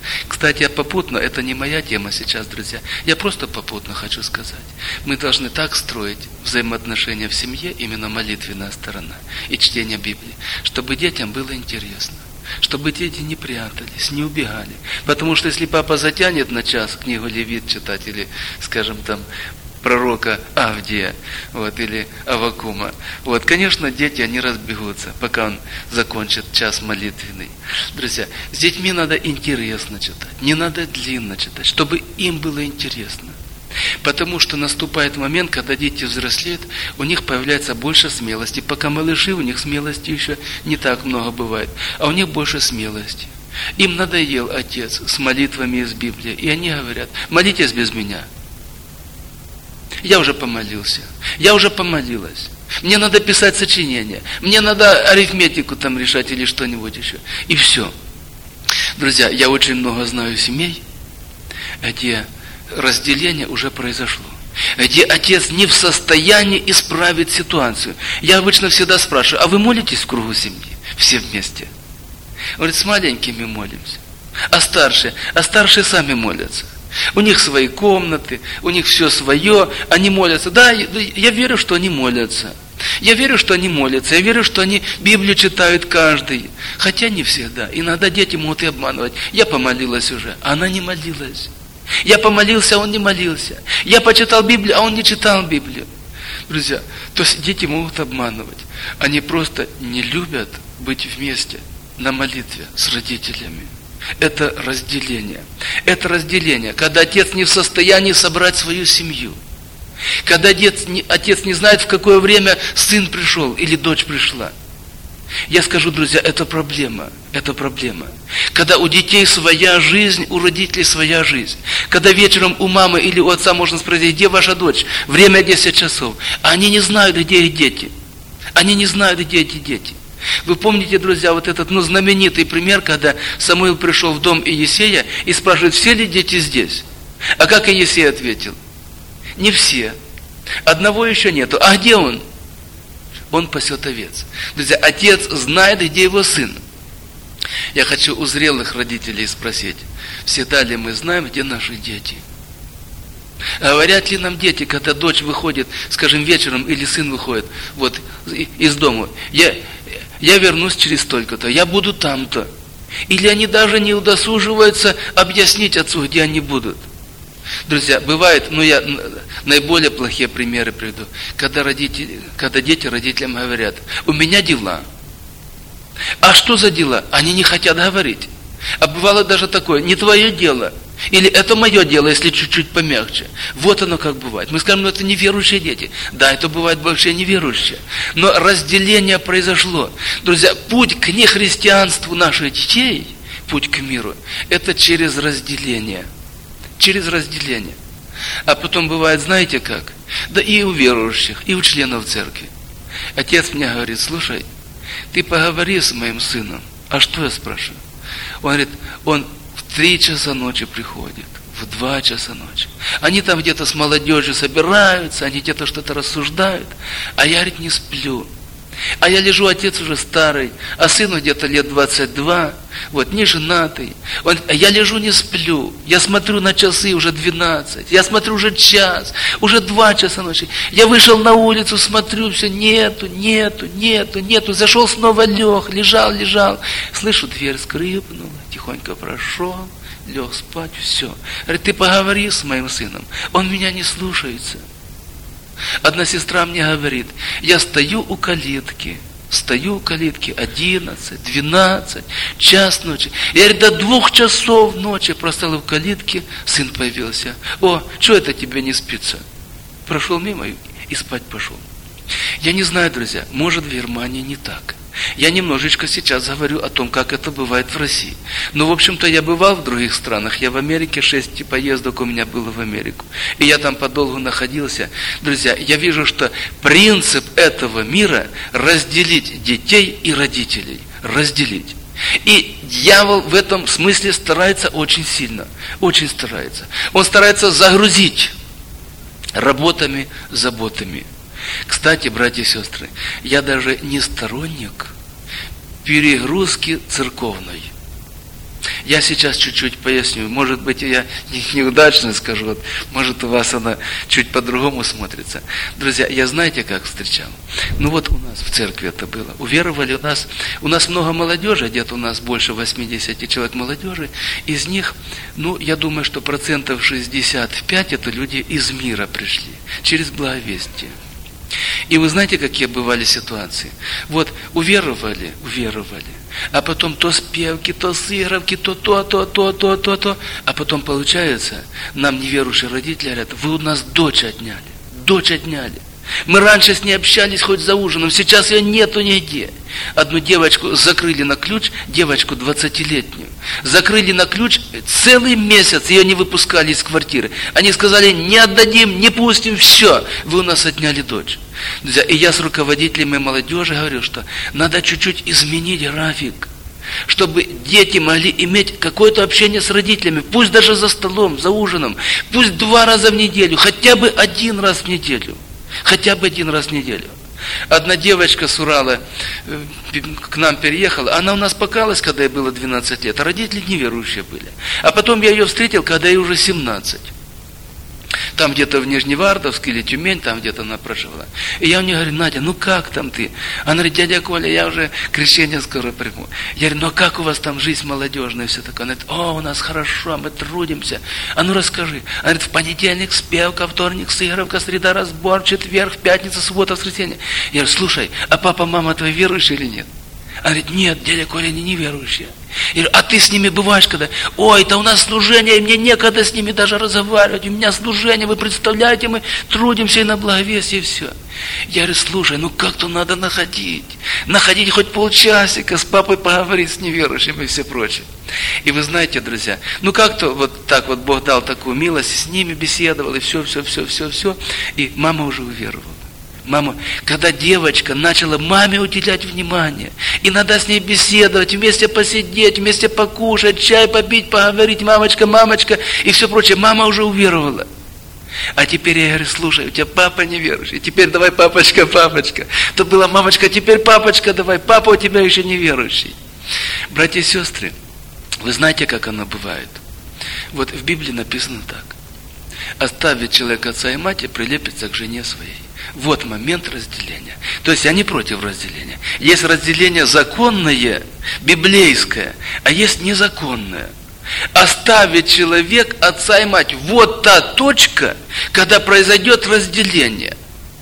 Кстати, а попутно, это не моя тема сейчас, друзья. Я просто попутно хочу сказать. Мы должны так строить взаимоотношения в семье, именно молитвенная сторона и чтение Библии, чтобы детям было интересно. Чтобы дети не прятались, не убегали. Потому что если папа затянет на час книгу Левит читать, или, скажем, там, пророка Авдия, вот, или Аввакума, вот, конечно, дети, они разбегутся, пока он закончит час молитвенный. Друзья, с детьми надо интересно читать, не надо длинно читать, чтобы им было интересно. Потому что наступает момент, когда дети взрослеют, у них появляется больше смелости. Пока малыши, у них смелости еще не так много бывает, а у них больше смелости. Им надоел отец с молитвами из Библии, и они говорят: молитесь без меня. Я уже помолился, я уже помолилась. Мне надо писать сочинение, мне надо арифметику там решать или что-нибудь еще. И все. Друзья, я очень много знаю семей, где разделение уже произошло, где отец не в состоянии исправить ситуацию. Я обычно всегда спрашиваю: а вы молитесь в кругу семьи? Все вместе. Он говорит: с маленькими молимся. А старшие? А старшие сами молятся. У них свои комнаты, у них все свое, они молятся. Да, я верю, что они молятся. Я верю, что они молятся, я верю, что они Библию читают каждый. Хотя не всегда. Иногда дети могут и обманывать. Я помолилась уже, а она не молилась. Я помолился, а он не молился. Я почитал Библию, а он не читал Библию. Друзья, то есть дети могут обманывать. Они просто не любят быть вместе на молитве с родителями. Это разделение. Это разделение, когда отец не в состоянии собрать свою семью. Когда отец не, отец не знает, в какое время сын пришел или дочь пришла. Я скажу, друзья, это проблема. Это проблема. Когда у детей своя жизнь, у родителей своя жизнь. Когда вечером у мамы или у отца можно спросить: где ваша дочь? Время десять часов. А они не знают, где их дети. Они не знают, где эти дети. Вы помните, друзья, вот этот ну, знаменитый пример, когда Самуил пришел в дом Иесея и спрашивает: все ли дети здесь? А как Иесей ответил? Не все. Одного еще нету. А где он? Он пасет овец. Друзья, отец знает, где его сын. Я хочу у зрелых родителей спросить: всегда ли мы знаем, где наши дети? Говорят ли нам дети, когда дочь выходит, скажем, вечером, или сын выходит вот из дома: я, я вернусь через столько-то, я буду там-то. Или они даже не удосуживаются объяснить отцу, где они будут. Друзья, бывает, ну я наиболее плохие примеры приведу, когда, родители, когда дети родителям говорят: у меня дела. А что за дела? Они не хотят говорить. А бывало даже такое: не твое дело. Или это мое дело, если чуть-чуть помягче. Вот оно как бывает. Мы скажем: ну это неверующие дети. Да, это бывает большие неверующие. Но разделение произошло. Друзья, путь к нехристианству наших детей, путь к миру, это через разделение. Через разделение. А потом бывает, знаете как? Да и у верующих, и у членов церкви. Отец мне говорит: слушай, ты поговори с моим сыном. А что я спрашиваю? Он говорит: он в три часа ночи приходит, в два часа ночи. Они там где-то с молодежью собираются, они где-то что-то рассуждают, а я, говорит, не сплю. А я лежу, отец уже старый, а сыну где-то лет двадцать два, вот, не женатый. Он, а я лежу, не сплю, я смотрю на часы, уже двенадцать, я смотрю уже час, уже два часа ночи. Я вышел на улицу, смотрю, все, нету, нету, нету, нету. Зашел, снова лег, лежал, лежал. Слышу, дверь скрипнула, тихонько прошел, лег спать, все. Говорит: ты поговори с моим сыном, он меня не слушается. Одна сестра мне говорит: я стою у калитки, стою у калитки одиннадцать, двенадцать, час ночи. Я, говорит, до двух часов ночи простоял в калитке, сын появился. О, что это тебе не спится? Прошел мимо и спать пошел. Я не знаю, друзья, может, в Германии не так. Я немножечко сейчас говорю о том, как это бывает в России. Но, в общем-то, я бывал в других странах. Я в Америке, шесть поездок у меня было в Америку. И я там подолгу находился. Друзья, я вижу, что принцип этого мира – разделить детей и родителей. Разделить. И дьявол в этом смысле старается очень сильно. Очень старается. Он старается загрузить работами, заботами. Кстати, братья и сестры, я даже не сторонник перегрузки церковной. Я сейчас чуть-чуть поясню. Может быть, я неудачно скажу, вот, может, у вас она чуть по-другому смотрится. Друзья, я знаете, как встречал? Ну вот у нас в церкви это было. Уверовали у нас, у нас много молодежи, где-то у нас больше восемьдесят человек молодежи. Из них, ну, я думаю, что процентов шестьдесят пять это люди из мира пришли, через благовестие. И вы знаете, какие бывали ситуации? Вот уверовали, уверовали, а потом то спевки, то сыровки, то то, то, то, то, то, то. А потом получается, нам неверующие родители говорят, вы у нас дочь отняли, дочь отняли. Мы раньше с ней общались хоть за ужином, сейчас ее нету нигде. Одну девочку закрыли на ключ, девочку двадцатилетнюю. Закрыли на ключ, целый месяц ее не выпускали из квартиры. Они сказали, не отдадим, не пустим, все, вы у нас отняли дочь. Друзья, и я с руководителями молодежи говорю, что надо чуть-чуть изменить график, чтобы дети могли иметь какое-то общение с родителями, пусть даже за столом, за ужином, пусть два раза в неделю, хотя бы один раз в неделю. Хотя бы один раз в неделю. Одна девочка с Урала к нам переехала, она у нас покаялась, когда ей было двенадцать лет, а родители неверующие были. А потом я ее встретил, когда ей уже семнадцать. Там где-то в Нижневартовске или Тюмень, там где-то она проживала. И я у нее говорю, Надя, ну как там ты? Она говорит, дядя Коля, я уже крещение скоро приму. Я говорю, ну а как у вас там жизнь молодежная и все такое? Она говорит, о, у нас хорошо, мы трудимся. А ну расскажи. Она говорит, в понедельник спевка, вторник сыгровка, среда разбор, четверг, пятница, суббота, воскресенье. Я говорю, слушай, а папа, мама твои верующие или нет? Она говорит, нет, дядя Коля, они неверующие. Я говорю, а ты с ними бываешь когда? Ой, это у нас служение, и мне некогда с ними даже разговаривать. У меня служение, вы представляете, мы трудимся и на благовестие, и все. Я говорю, слушай, ну как-то надо находить. Находить хоть полчасика, с папой поговорить с неверующими и все прочее. И вы знаете, друзья, ну как-то вот так вот Бог дал такую милость, с ними беседовал, и все, все, все, все, все. И мама уже уверовала. Мама, когда девочка начала маме уделять внимание, и надо с ней беседовать, вместе посидеть, вместе покушать, чай попить, поговорить, мамочка, мамочка, и все прочее, мама уже уверовала. А теперь я говорю, слушай, у тебя папа неверующий, теперь давай папочка, папочка. То была мамочка, теперь папочка давай, папа у тебя еще неверующий. Братья и сестры, вы знаете, как оно бывает? Вот в Библии написано так. Оставит человек отца и мать и прилепится к жене своей. Вот момент разделения. То есть я не против разделения. Есть разделение законное, библейское, а есть незаконное. Оставит человек отца и мать. Вот та точка, когда произойдет разделение.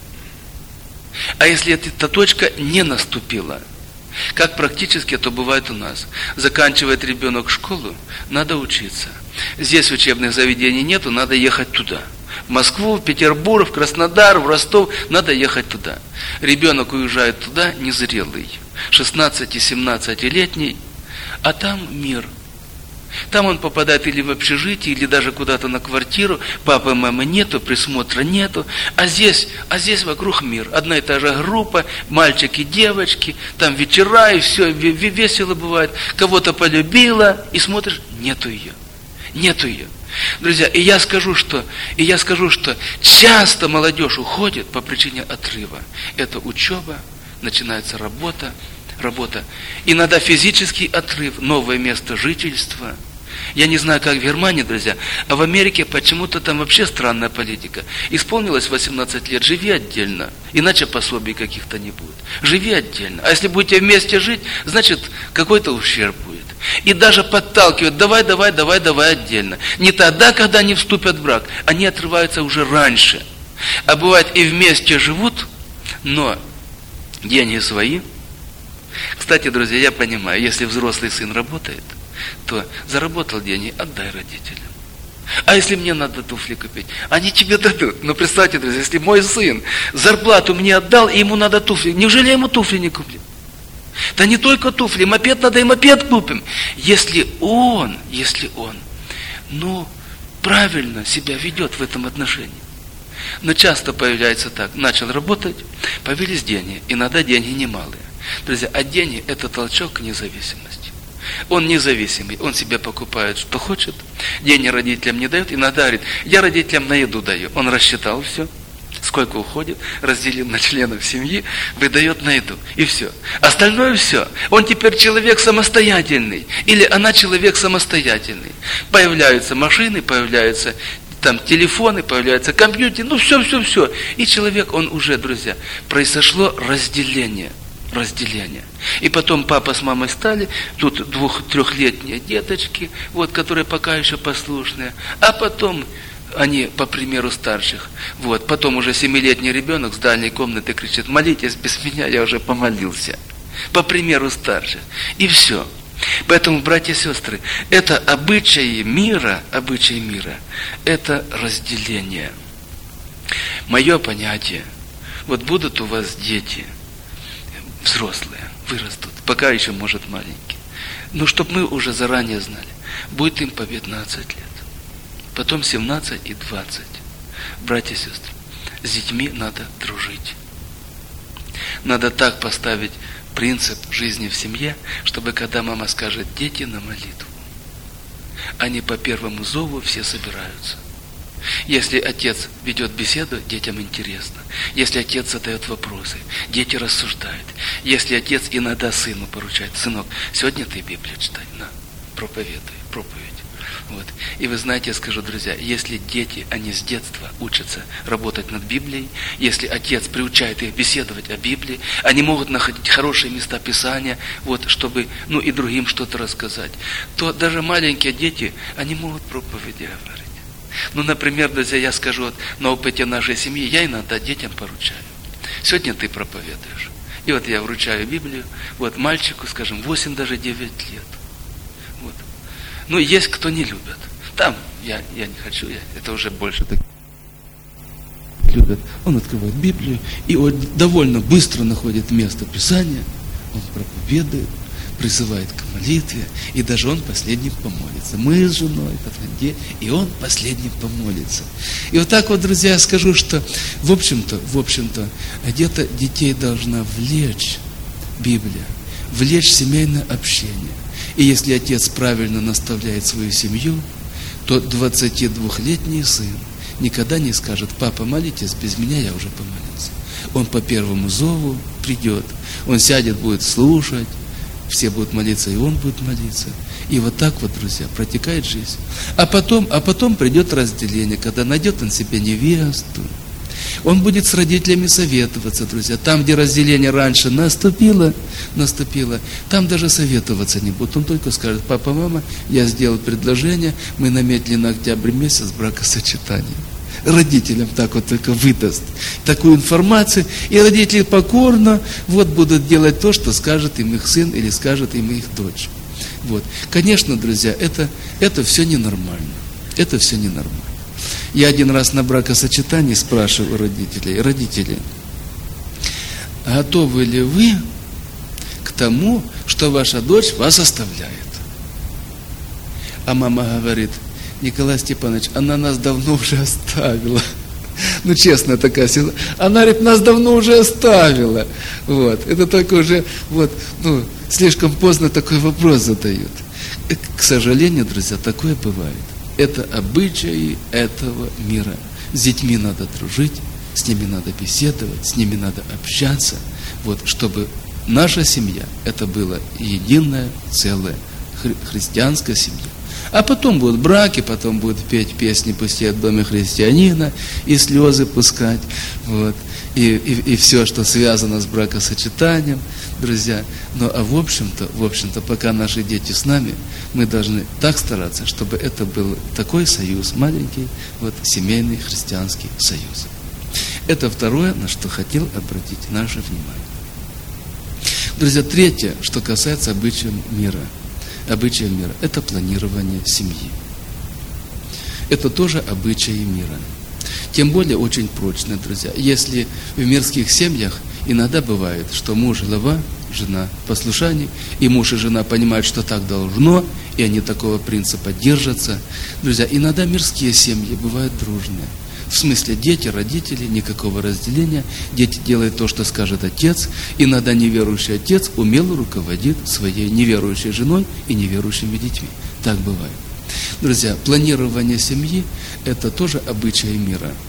А если эта точка не наступила, как практически это бывает у нас. Заканчивает ребенок школу, надо учиться. Здесь учебных заведений нету, надо ехать туда. В Москву, в Петербург, в Краснодар, в Ростов, надо ехать туда. Ребенок уезжает туда незрелый, шестнадцати-семнадцатилетний, а там мир. Там он попадает или в общежитие, или даже куда-то на квартиру, папы и мамы нету, присмотра нету, а здесь, а здесь вокруг мир. Одна и та же группа, мальчики, девочки, там вечера, и все, весело бывает. Кого-то полюбила, и смотришь, нету ее, нету ее. Друзья, и я скажу, что, и я скажу, что часто молодежь уходит по причине отрыва. Это учеба, начинается работа, работа. Иногда физический отрыв, новое место жительства. Я не знаю, как в Германии, друзья, а в Америке почему-то там вообще странная политика. Исполнилось восемнадцать лет, живи отдельно, иначе пособий каких-то не будет. Живи отдельно. А если будете вместе жить, значит, какой-то ущерб будет. И даже подталкивают, давай, давай, давай, давай отдельно. Не тогда, когда они вступят в брак, они отрываются уже раньше. А бывает и вместе живут, но деньги свои. Кстати, друзья, я понимаю, если взрослый сын работает, то заработал деньги, отдай родителям. А если мне надо туфли купить, они тебе дадут. Но представьте, друзья, если мой сын зарплату мне отдал, и ему надо туфли, неужели я ему туфли не куплю? Да не только туфли, мопед надо и мопед купим. Если он, если он, ну, правильно себя ведет в этом отношении. Но часто появляется так, начал работать, появились деньги, иногда деньги немалые. Друзья, а деньги – это толчок к независимости. Он независимый, он себе покупает, что хочет, деньги родителям не дает, иногда говорит, я родителям на еду даю. Он рассчитал все, сколько уходит, разделил на членов семьи, выдает на еду. И все. Остальное все. Он теперь человек самостоятельный. Или она человек самостоятельный. Появляются машины, появляются там телефоны, появляются компьютеры, ну все, все, все. И человек, он уже, друзья, произошло разделение. Разделение. И потом папа с мамой стали, тут двух-трехлетние деточки, вот, которые пока еще послушные, а потом они, по примеру старших, вот, потом уже семилетний ребенок с дальней комнаты кричит: молитесь без меня, я уже помолился. По примеру старших. И все. Поэтому, братья и сестры, это обычаи мира, обычаи мира, это разделение. Мое понятие, вот будут у вас дети, взрослые, вырастут, пока еще, может, маленькие. Но чтобы мы уже заранее знали, будет им по пятнадцать лет, потом семнадцать и двадцать. Братья и сестры, с детьми надо дружить. Надо так поставить принцип жизни в семье, чтобы когда мама скажет: дети на молитву, они по первому зову все собираются. Если отец ведет беседу, детям интересно. Если отец задает вопросы, дети рассуждают. Если отец иногда сыну поручает: сынок, сегодня ты Библию читай, на, проповедуй, проповедь. Вот. И вы знаете, я скажу, друзья, если дети, они с детства учатся работать над Библией, если отец приучает их беседовать о Библии, они могут находить хорошие места Писания, вот, чтобы, ну, и другим что-то рассказать, то даже маленькие дети, они могут проповеди говорить. Ну, например, друзья, я скажу вот, на опыте нашей семьи, я иногда детям поручаю. Сегодня ты проповедуешь. И вот я вручаю Библию, вот мальчику, скажем, восемь, даже девять лет. Вот. Ну, есть кто не любит. Там я, я не хочу, я, это уже больше так любят. Он открывает Библию и вот довольно быстро находит место Писания, он проповедует, призывает к молитве, и даже он последним помолится. Мы с женой, и он последним помолится. И вот так вот, друзья, я скажу, что в общем-то, в общем-то, где-то детей должна влечь Библия, влечь семейное общение. И если отец правильно наставляет свою семью, то двадцатидвухлетний сын никогда не скажет: папа, молитесь, без меня я уже помолился. Он по первому зову придет, он сядет, будет слушать, все будут молиться, и он будет молиться. И вот так вот, друзья, протекает жизнь. А потом, а потом придет разделение, когда найдет он себе невесту. Он будет с родителями советоваться, друзья. Там, где разделение раньше наступило, наступило, там даже советоваться не будут. Он только скажет: папа, мама, я сделал предложение, мы наметили на октябрь месяц бракосочетание. Родителям так вот только выдаст такую информацию, и родители покорно вот будут делать то, что скажет им их сын или скажет им их дочь. Вот. Конечно, друзья, это, это все ненормально. Это все ненормально. Я один раз на бракосочетании спрашивал родителей: родители, готовы ли вы к тому, что ваша дочь вас оставляет? А мама говорит: Николай Степанович, она нас давно уже оставила. Ну, честно, такая ситуация. Она, говорит, нас давно уже оставила. Вот. Это только уже, вот, ну, слишком поздно такой вопрос задают. К сожалению, друзья, такое бывает. Это обычаи этого мира. С детьми надо дружить, с ними надо беседовать, с ними надо общаться, вот, чтобы наша семья, это была единая, целая хри- христианская семья. А потом будут браки, потом будут петь песни «Пусти от дома христианина» и слезы пускать, вот, и, и, и все, что связано с бракосочетанием, друзья. Но а в общем-то, в общем-то, пока наши дети с нами, мы должны так стараться, чтобы это был такой союз, маленький, вот, семейный христианский союз. Это второе, на что хотел обратить наше внимание. Друзья, третье, что касается обычаев мира. Обычаи мира – это планирование семьи. Это тоже обычаи мира. Тем более очень прочные, друзья. Если в мирских семьях иногда бывает, что муж и глава, жена в послушании, и муж и жена понимают, что так должно, и они такого принципа держатся. Друзья, иногда мирские семьи бывают дружные. В смысле, дети, родители, никакого разделения. Дети делают то, что скажет отец. Иногда неверующий отец умело руководит своей неверующей женой и неверующими детьми. Так бывает. Друзья, планирование семьи – это тоже обычаи мира.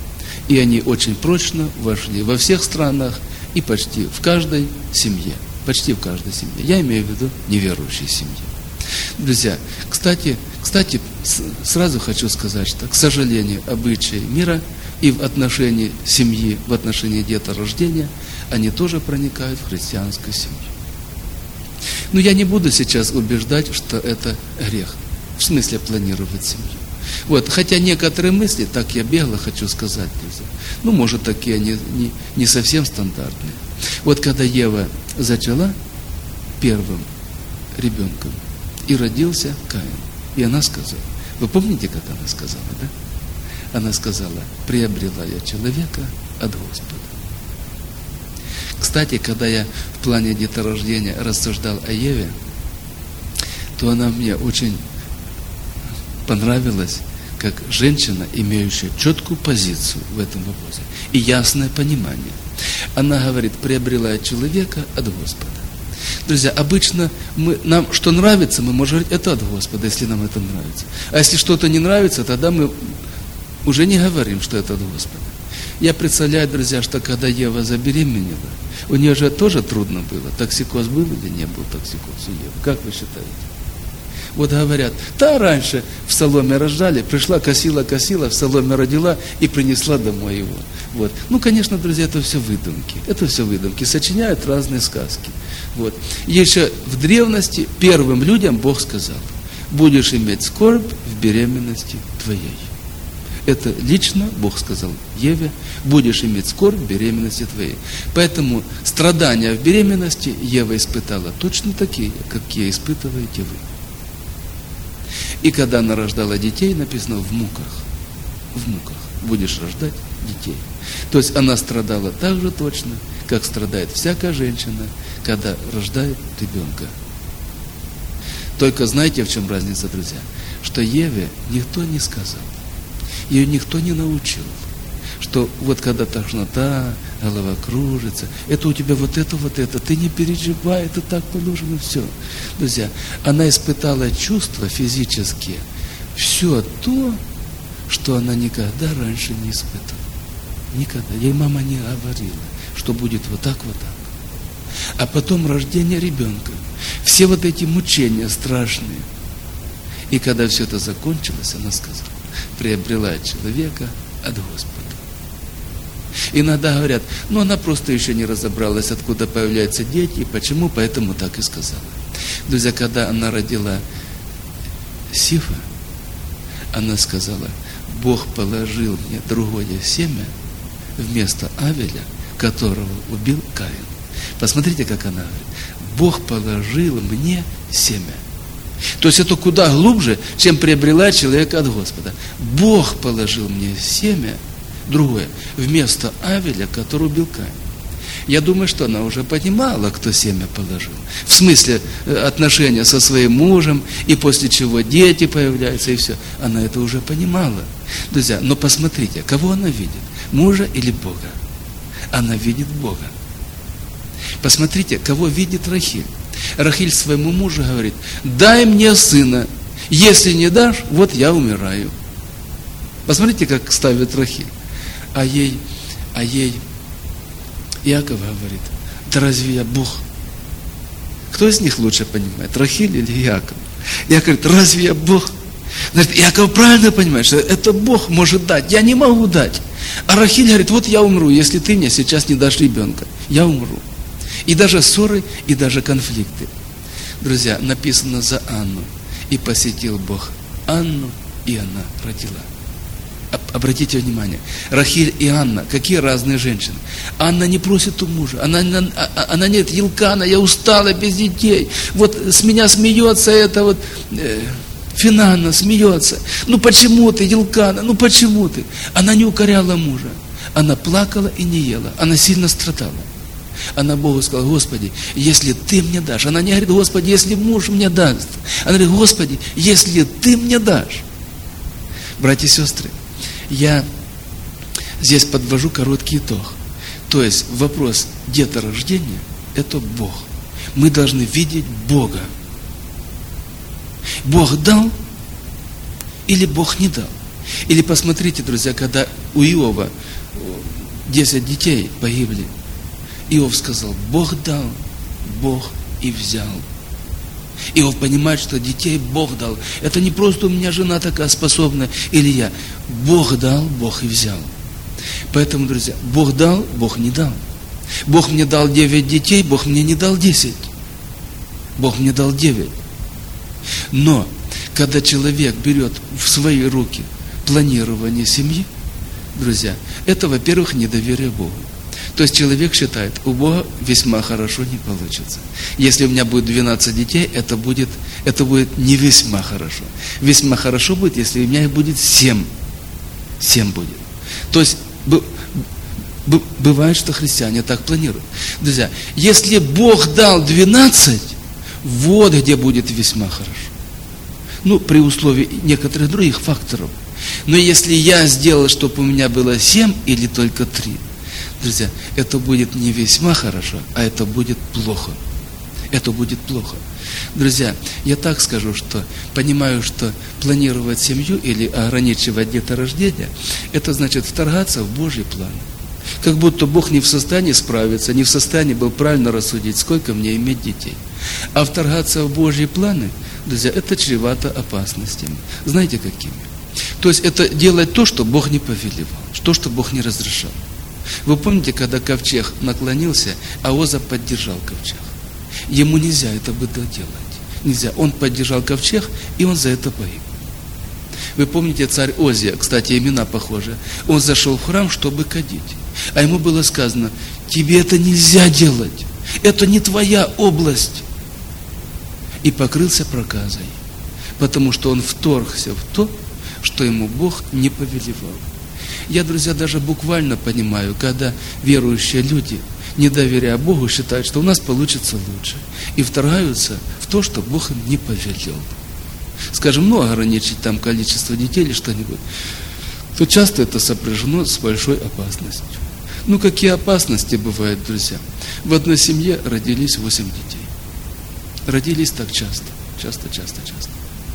И они очень прочно вошли во всех странах и почти в каждой семье. Почти в каждой семье. Я имею в виду неверующие семьи. Друзья, кстати, кстати, сразу хочу сказать, что, к сожалению, обычаи мира и в отношении семьи, в отношении деторождения, они тоже проникают в христианскую семью. Но я не буду сейчас убеждать, что это грех. В смысле планировать семью. Вот, хотя некоторые мысли, так я бегло хочу сказать, друзья, ну, может, такие они не, не совсем стандартные. Вот когда Ева зачала первым ребенком, и родился Каин, и она сказала, вы помните, как она сказала, да? Она сказала, приобрела я человека от Господа. Кстати, когда я в плане деторождения рассуждал о Еве, то она мне очень понравилась, как женщина, имеющая четкую позицию в этом вопросе и ясное понимание. Она говорит, приобрела я человека от Господа. Друзья, обычно мы, нам что нравится, мы можем говорить, это от Господа, если нам это нравится. А если что-то не нравится, тогда мы уже не говорим, что это от Господа. Я представляю, друзья, что когда Ева забеременела, у нее же тоже трудно было. Токсикоз был или не был токсикоз у Евы? Как вы считаете? Вот говорят, та раньше в соломе рождали, пришла, косила, косила, в соломе родила и принесла домой его. Вот. Ну, конечно, друзья, это все выдумки. Это все выдумки. Сочиняют разные сказки. Вот. Еще в древности первым людям Бог сказал, будешь иметь скорбь в беременности твоей. Это лично Бог сказал Еве, будешь иметь скорбь в беременности твоей. Поэтому страдания в беременности Ева испытала точно такие, какие испытываете вы. И когда она рождала детей, написано в муках. В муках будешь рождать детей. То есть она страдала так же точно, как страдает всякая женщина, когда рождает ребенка. Только знаете, в чем разница, друзья? Что Еве никто не сказал. Ее никто не научил. Что вот когда тошнота, голова кружится, это у тебя вот это, вот это, ты не переживай, это так положено, все. Друзья, она испытала чувства физические, все то, что она никогда раньше не испытывала. Никогда. Ей мама не говорила, что будет вот так, вот так. А потом рождение ребенка. Все вот эти мучения страшные. И когда все это закончилось, она сказала, приобрела человека от Господа. Иногда говорят, ну она просто еще не разобралась, откуда появляются дети, и почему, поэтому так и сказала. Друзья, когда она родила Сифа, она сказала, Бог положил мне другое семя вместо Авеля, которого убил Каин. Посмотрите, как она говорит. Бог положил мне семя. То есть это куда глубже, чем приобрела человека от Господа. Бог положил мне семя другое, вместо Авеля, который убил Каин. Я думаю, что она уже понимала, кто семя положил. В смысле отношения со своим мужем, и после чего дети появляются, и все. Она это уже понимала. Друзья, но посмотрите, кого она видит? Мужа или Бога? Она видит Бога. Посмотрите, кого видит Рахиль. Рахиль своему мужу говорит, дай мне сына, если не дашь, вот я умираю. Посмотрите, как ставит Рахиль. А ей, а ей Иаков говорит, да разве я Бог? Кто из них лучше понимает, Рахиль или Иаков? Иаков говорит, разве я Бог? Значит, Иаков правильно понимает, что это Бог может дать, я не могу дать. А Рахиль говорит, вот я умру, если ты мне сейчас не дашь ребенка, я умру. И даже ссоры, и даже конфликты. Друзья, написано за Анну. И посетил Бог Анну, и она родила. Обратите внимание, Рахиль и Анна, какие разные женщины. Анна не просит у мужа, она, она, она нет, Елкана, я устала без детей, вот с меня смеется это вот, э, Финанна смеется, ну почему ты, Елкана, ну почему ты? Она не укоряла мужа, она плакала и не ела, она сильно страдала. Она Богу сказала, Господи, если Ты мне дашь. Она не говорит, Господи, если муж мне даст. Она говорит, Господи, если Ты мне дашь. Братья и сестры, я здесь подвожу короткий итог. То есть вопрос деторождения – это Бог. Мы должны видеть Бога. Бог дал или Бог не дал? Или посмотрите, друзья, когда у Иова десять детей погибли. Иов сказал: Бог дал, Бог и взял. Иов понимает, что детей Бог дал. Это не просто у меня жена такая способная, или я. Бог дал, Бог и взял. Поэтому, друзья, Бог дал, Бог не дал. Бог мне дал девять детей, Бог мне не дал десять. Бог мне дал девять. Но, когда человек берет в свои руки планирование семьи, друзья, это, во-первых, недоверие Богу. То есть человек считает, у Бога весьма хорошо не получится. Если у меня будет двенадцать детей, это будет, это будет не весьма хорошо. Весьма хорошо будет, если у меня их будет семь. семь будет. То есть бывает, что христиане так планируют. Друзья, если Бог дал двенадцать, вот где будет весьма хорошо. Ну, при условии некоторых других факторов. Но если я сделал, чтобы у меня было семь или только три, друзья, это будет не весьма хорошо, а это будет плохо. Это будет плохо. Друзья, я так скажу, что понимаю, что планировать семью или ограничивать деторождение, это значит вторгаться в Божий план. Как будто Бог не в состоянии справиться, не в состоянии был правильно рассудить, сколько мне иметь детей. А вторгаться в Божьи планы, друзья, это чревато опасностями. Знаете, какими? То есть это делать то, что Бог не повелевал, то, что Бог не разрешал. Вы помните, когда ковчег наклонился, а Оза поддержал ковчег? Ему нельзя это было делать. Нельзя. Он поддержал ковчег, и он за это погиб. Вы помните, царь Озия, кстати, имена похожи, он зашел в храм, чтобы кадить. А ему было сказано: тебе это нельзя делать. Это не твоя область. И покрылся проказой. Потому что он вторгся в то, что ему Бог не повелевал. Я, друзья, даже буквально понимаю, когда верующие люди, не доверяя Богу, считают, что у нас получится лучше. И вторгаются в то, что Бог им не повелел. Скажем, ну, ограничить там количество детей или что-нибудь, то часто это сопряжено с большой опасностью. Ну, какие опасности бывают, друзья? В одной семье родились восемь детей. Родились так часто, часто, часто, часто.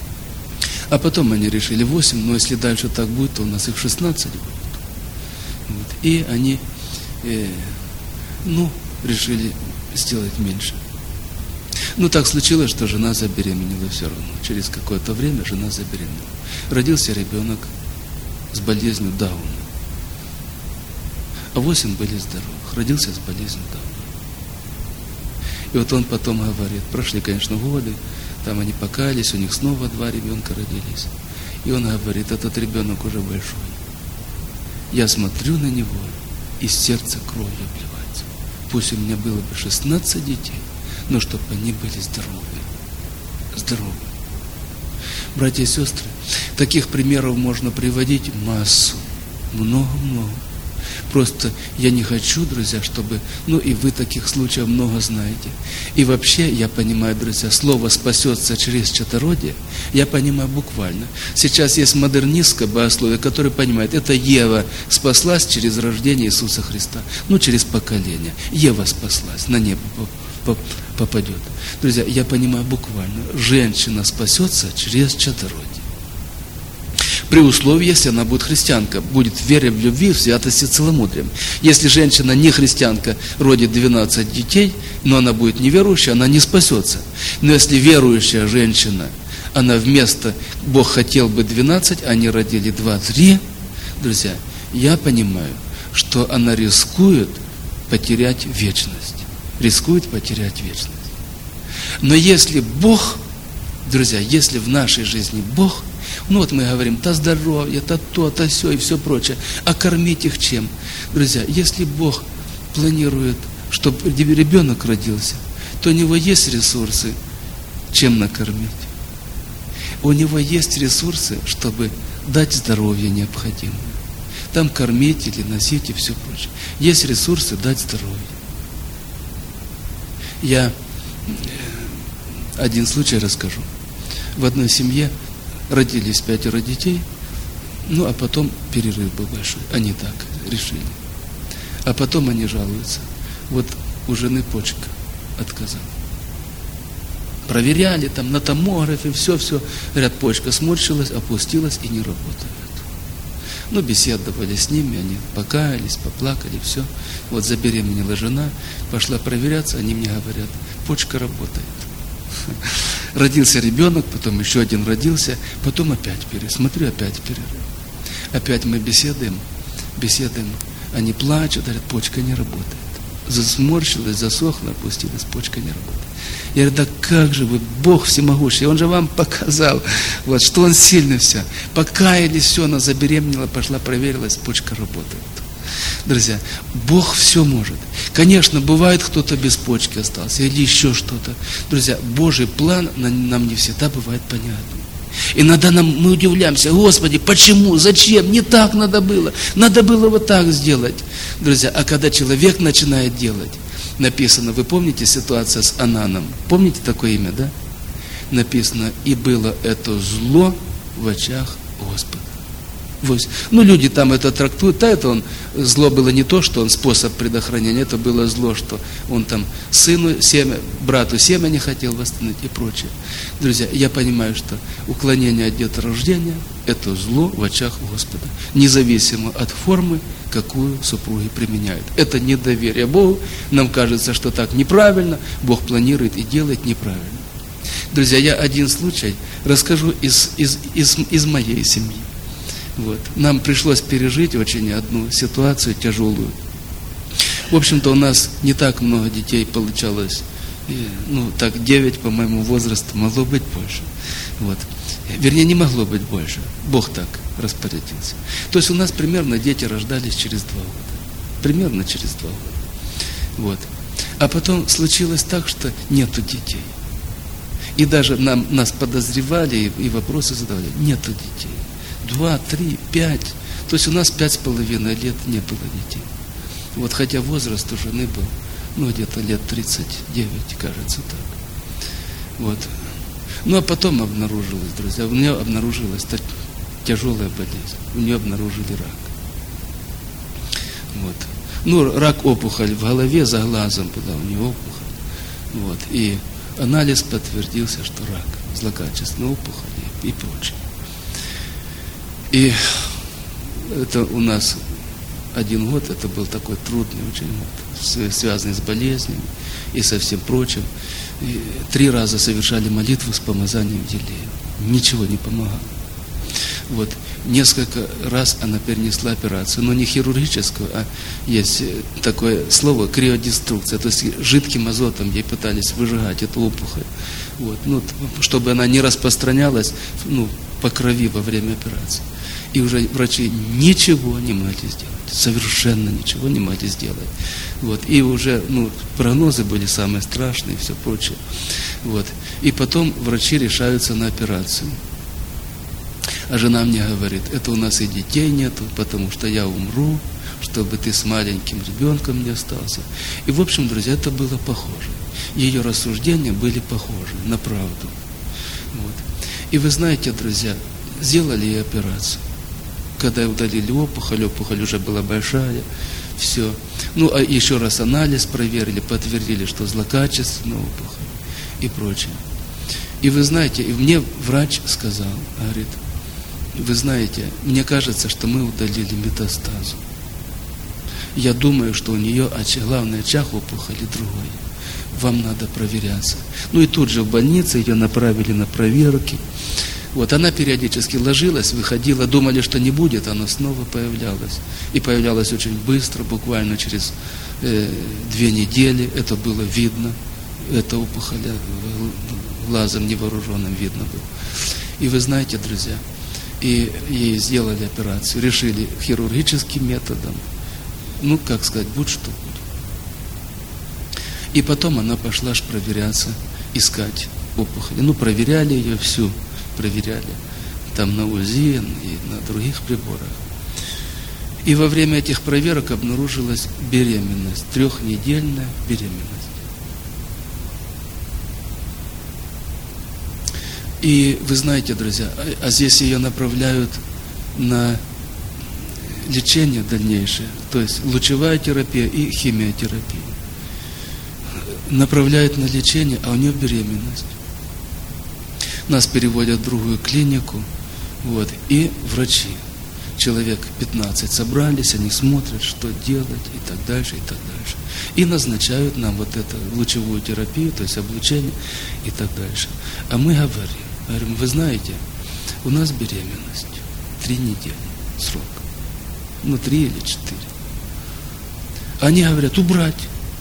А потом они решили восемь, но если дальше так будет, то у нас их шестнадцать будет. Вот. И они, э, ну, решили сделать меньше. Ну, так случилось, что жена забеременела все равно. Через какое-то время жена забеременела. Родился ребенок с болезнью Дауна. А восемь были здоровых. Родился с болезнью Дауна. И вот он потом говорит, прошли, конечно, годы, там они покаялись, у них снова два ребенка родились. И он говорит, этот ребенок уже большой. Я смотрю на него, и сердце кровью обливается. Пусть у меня было бы шестнадцать детей, но чтобы они были здоровые. Здоровые. Братья и сестры, таких примеров можно приводить массу. Много-много. Просто я не хочу, друзья, чтобы, ну и вы таких случаев много знаете. И вообще, я понимаю, друзья, слово «спасется через чадородие», я понимаю буквально. Сейчас есть модернистское богословие, которое понимает, это Ева спаслась через рождение Иисуса Христа, ну через поколение. Ева спаслась, на небо попадет. Друзья, я понимаю буквально, женщина спасется через чадородие. При условии, если она будет христианка, будет в вере, в любви, в святости, целомудрием. Если женщина не христианка, родит двенадцать детей, но она будет неверующая, она не спасется. Но если верующая женщина, она вместо, Бог хотел бы двенадцать, они родили два-три, друзья, я понимаю, что она рискует потерять вечность. Рискует потерять вечность. Но если Бог, друзья, если в нашей жизни Бог, ну вот мы говорим, то здоровье, то то, то сё и все прочее. А кормить их чем? Друзья, если Бог планирует, чтобы ребенок родился, то у него есть ресурсы, чем накормить. У него есть ресурсы, чтобы дать здоровье необходимое. Там кормить или носить и все прочее. Есть ресурсы дать здоровье. Я один случай расскажу. В одной семье родились пятеро детей, ну а потом перерыв был большой. Они так решили. А потом они жалуются. Вот у жены почка отказала. Проверяли там на томографе, все-все. Говорят, почка сморщилась, опустилась и не работает. Ну, беседовали с ними, они покаялись, поплакали, все. Вот забеременела жена, пошла проверяться, они мне говорят, почка работает. Родился ребенок, потом еще один родился, потом опять перерыв. Смотрю, опять перерыв. Опять мы беседуем, беседуем, они плачут, говорят, почка не работает. Засморщилась, засохла, опустилась, почка не работает. Я говорю, да как же вы, Бог всемогущий, Он же вам показал, вот, что Он сильный все. Покаялись, все, она забеременела, пошла, проверилась, почка работает. Друзья, Бог все может. Конечно, бывает, кто-то без почки остался, или еще что-то. Друзья, Божий план нам не всегда бывает понятен. Иногда нам, мы удивляемся, Господи, почему, зачем, не так надо было, надо было вот так сделать. Друзья, а когда человек начинает делать, написано, вы помните ситуацию с Ананом? Помните такое имя, да? Написано, и было это зло в очах Господа. Ну, люди там это трактуют, да, это он, зло было не то, что он способ предохранения, это было зло, что он там сыну семя, брату семя не хотел восстановить и прочее. Друзья, я понимаю, что уклонение от деторождения – это зло в очах Господа, независимо от формы, какую супруги применяют. Это недоверие Богу, нам кажется, что так неправильно, Бог планирует и делает неправильно. Друзья, я один случай расскажу из, из, из, из моей семьи. Вот. Нам пришлось пережить очень одну ситуацию тяжелую. В общем-то, у нас не так много детей получалось. И, ну, так, девять по моему возрасту, могло быть больше. Вот. Вернее, не могло быть больше. Бог так распорядился. То есть у нас примерно дети рождались через два года. Примерно через два года. Вот. А потом случилось так, что нету детей. И даже нам, нас подозревали и, и вопросы задавали. Нету детей. Два, три, пять. То есть у нас пять с половиной лет не было детей. Вот, хотя возраст у жены был, ну, где-то лет тридцать девять, кажется, так. Вот. Ну, а потом обнаружилось, друзья, у нее обнаружилась тяжелая болезнь. У нее обнаружили рак. Вот. Ну, рак опухоль в голове, за глазом была у нее опухоль. Вот. И анализ подтвердился, что рак, злокачественная опухоль и, и прочее. И это у нас один год, это был такой трудный очень год, связанный с болезнями и со всем прочим. И три раза совершали молитву с помазанием елеем. Ничего не помогало. Вот. Несколько раз она перенесла операцию, но не хирургическую, а есть такое слово криодеструкция, то есть жидким азотом ей пытались выжигать эту опухоль, вот. Ну, чтобы она не распространялась, ну, по крови во время операции. И уже врачи ничего не могли сделать, совершенно ничего не могли сделать. Вот. И уже, ну, прогнозы были самые страшные и все прочее. Вот. И потом врачи решаются на операцию. А жена мне говорит, это у нас и детей нету, потому что я умру, чтобы ты с маленьким ребенком не остался. И, в общем, друзья, это было похоже. Ее рассуждения были похожи на правду. Вот. И вы знаете, друзья, сделали ей операцию. Когда удалили опухоль, опухоль уже была большая, все. Ну, а еще раз анализ проверили, подтвердили, что злокачественная опухоль и прочее. И вы знаете, и мне врач сказал, говорит, вы знаете, мне кажется, что мы удалили метастазу. Я думаю, что у нее очаг, главный очаг опухоли другой. Вам надо проверяться. Ну и тут же в больнице ее направили на проверки. Вот, она периодически ложилась, выходила, думали, что не будет, она снова появлялась. И появлялась очень быстро, буквально через э, две недели, это было видно, эта опухоль глазом невооруженным видно было. И вы знаете, друзья, и ей сделали операцию, решили хирургическим методом, ну, как сказать, будь что будет. И потом она пошла ж проверяться, искать опухоли. Ну, проверяли ее всю. Проверяли там на УЗИ и на других приборах. И во время этих проверок обнаружилась беременность, трехнедельная беременность. И вы знаете, друзья, а, а здесь ее направляют на лечение дальнейшее, то есть лучевая терапия и химиотерапия. Направляют на лечение, а у нее беременность. Нас переводят в другую клинику, вот, и врачи человек пятнадцать собрались, они смотрят, что делать и так дальше, и так дальше. И назначают нам вот эту лучевую терапию, то есть облучение и так дальше. А мы говорим, говорим, вы знаете, у нас беременность три недели срок. Ну, три или четыре. Они говорят, убрать.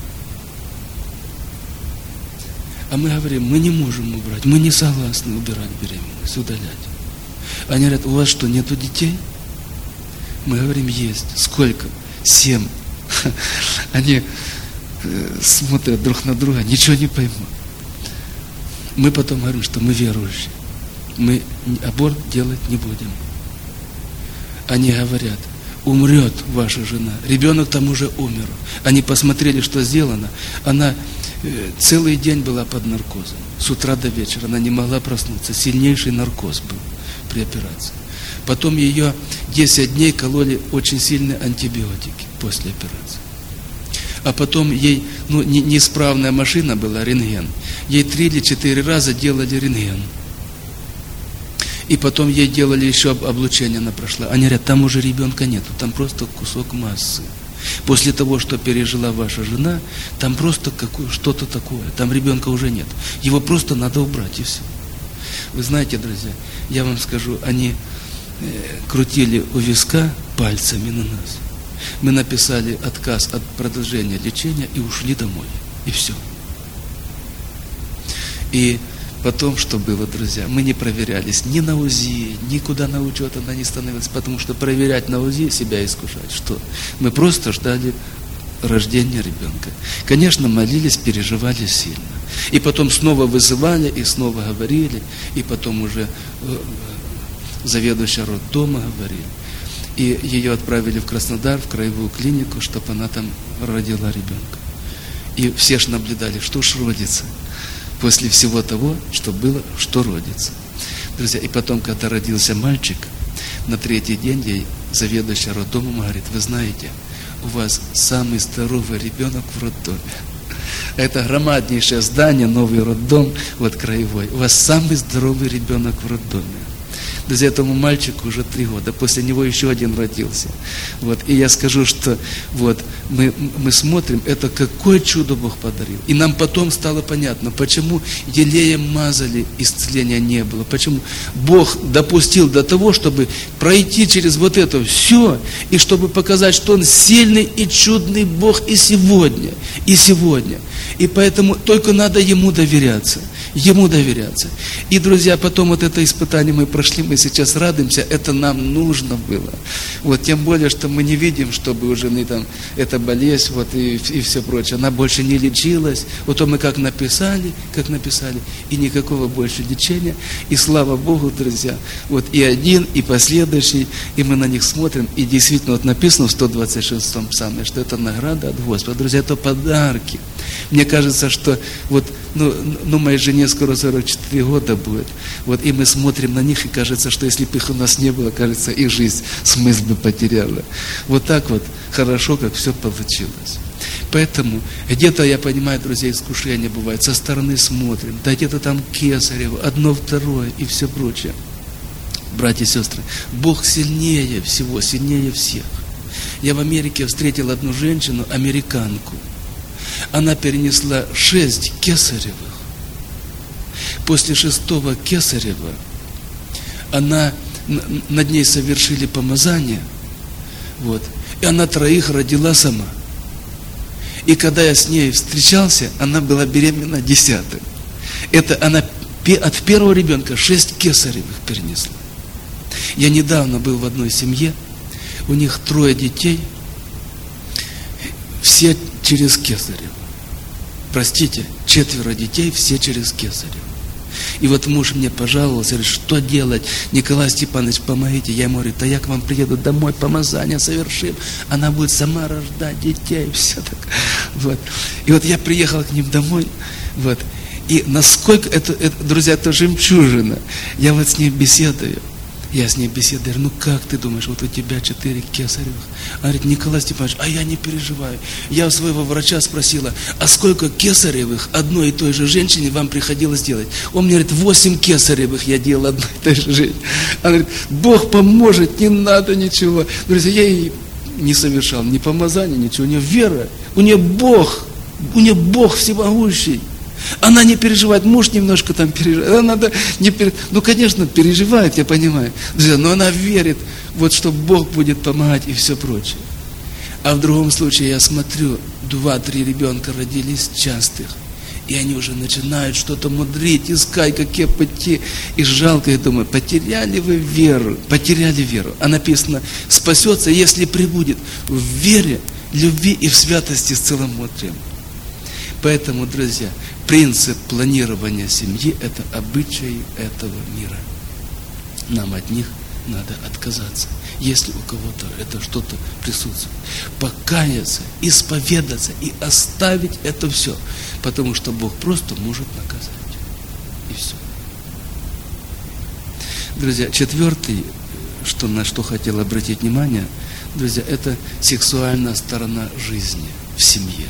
А мы говорим, мы не можем убрать, мы не согласны убирать беременность, удалять. Они говорят, у вас что, нету детей? Мы говорим, есть. Сколько? Семь. Они смотрят друг на друга, ничего не поймут. Мы потом говорим, что мы верующие. Мы аборт делать не будем. Они говорят, умрет ваша жена. Ребенок там уже умер. Они посмотрели, что сделано. Она целый день была под наркозом. С утра до вечера она не могла проснуться. Сильнейший наркоз был при операции. Потом ее десять дней кололи очень сильные антибиотики после операции. А потом ей, ну, не, неисправная машина была, рентген. Ей три или четыре раза делали рентген. И потом ей делали еще облучение, она прошла. Они говорят, там уже ребенка нету, там просто кусок массы. После того, что пережила ваша жена, там просто какое, что-то такое, там ребенка уже нет. Его просто надо убрать и все. Вы знаете, друзья, я вам скажу, они э, крутили у виска пальцами на нас. Мы написали отказ от продолжения лечения и ушли домой. И все. И потом, что было, друзья, мы не проверялись ни на УЗИ, никуда на учет она не становилась, потому что проверять на УЗИ, себя искушать, что? Мы просто ждали рождения ребенка. Конечно, молились, переживали сильно. И потом снова вызывали, и снова говорили, и потом уже заведующая роддома говорили. И ее отправили в Краснодар, в краевую клинику, чтобы она там родила ребенка. И все ж наблюдали, что ж родится. После всего того, что было, что родится. Друзья, и потом, когда родился мальчик, на третий день ей заведующая роддомом говорит, вы знаете, у вас самый здоровый ребенок в роддоме. Это громаднейшее здание, новый роддом, вот краевой. У вас самый здоровый ребенок в роддоме. Друзья, этому мальчику уже три года, после него еще один родился. Вот. И я скажу, что вот, мы, мы смотрим, это какое чудо Бог подарил. И нам потом стало понятно, почему елеем мазали, исцеления не было. Почему Бог допустил до того, чтобы пройти через вот это все, и чтобы показать, что Он сильный и чудный Бог и сегодня, и сегодня. И поэтому только надо Ему доверяться. Ему доверяться. И, друзья, потом вот это испытание мы прошли, мы сейчас радуемся, это нам нужно было. Вот, тем более, что мы не видим, чтобы у жены там эта болезнь, вот, и, и все прочее. Она больше не лечилась. Вот то мы как написали, как написали, и никакого больше лечения. И слава Богу, друзья, вот и один, и последующий, и мы на них смотрим, и действительно вот написано в сто двадцать шестом псалме, что это награда от Господа. Друзья, это подарки. Мне кажется, что вот, ну, ну моей жене скоро сорок четыре года будет. Вот, и мы смотрим на них, и кажется, что если бы их у нас не было, кажется, их жизнь смысл бы потеряла. Вот так вот хорошо, как все получилось. Поэтому где-то, я понимаю, друзья, искушения бывают, со стороны смотрим, да где-то там кесарево, одно, второе и все прочее. Братья и сестры, Бог сильнее всего, сильнее всех. Я в Америке встретил одну женщину, американку. Она перенесла шесть кесаревых. После шестого кесарева она, над ней совершили помазание, вот, и она троих родила сама. И когда я с ней встречался, она была беременна десятым. Это она от первого ребенка шесть кесаревых перенесла. Я недавно был в одной семье, у них трое детей, все через кесарево. Простите, четверо детей, все через кесарево. И вот муж мне пожаловался, говорит, что делать? Николай Степанович, помогите. Я ему говорю, да я к вам приеду домой, помазание совершим. Она будет сама рождать детей, все так. Вот. И вот я приехал к ним домой, вот. И насколько это, это, друзья, это жемчужина. Я вот с ним беседую. Я с ней беседую, говорю, ну как ты думаешь, вот у тебя четыре кесаревых? Она говорит, Николай Степанович, а я не переживаю. Я у своего врача спросила, а сколько кесаревых одной и той же женщине вам приходилось делать? Он мне говорит, восемь кесаревых я делал одной и той же женщине. Она говорит, Бог поможет, не надо ничего. Друзья, я ей не совершал ни помазания, ничего, у нее вера, у нее Бог, у нее Бог всемогущий. Она не переживает, муж немножко там переживает, она надо не пере... ну, конечно, переживает, я понимаю, друзья, но она верит, вот что Бог будет помогать и все прочее. А в другом случае я смотрю, два-три ребенка родились частых, и они уже начинают что-то мудрить, искать, какие пути, и жалко, я думаю, потеряли вы веру, потеряли веру. А написано, спасется, если пребудет в вере, любви и в святости с целомудрием. Поэтому, друзья, принцип планирования семьи – это обычаи этого мира. Нам от них надо отказаться, если у кого-то это что-то присутствует. Покаяться, исповедаться и оставить это все, потому что Бог просто может наказать. И все. Друзья, четвертый, что, на что хотел обратить внимание, друзья, это сексуальная сторона жизни в семье.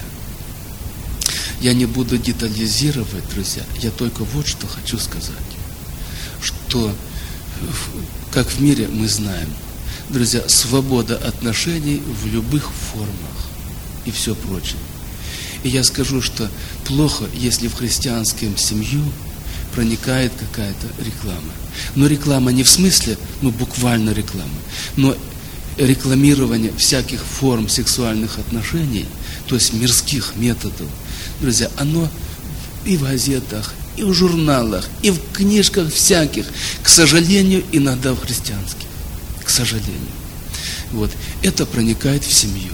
Я не буду детализировать, друзья, я только вот что хочу сказать, что, как в мире мы знаем, друзья, свобода отношений в любых формах и все прочее. И я скажу, что плохо, если в христианскую семью проникает какая-то реклама. Но реклама не в смысле, ну буквально реклама, но рекламирование всяких форм сексуальных отношений, то есть мирских методов, друзья, оно и в газетах, и в журналах, и в книжках всяких, к сожалению, иногда в христианских, к сожалению. Вот, это проникает в семью.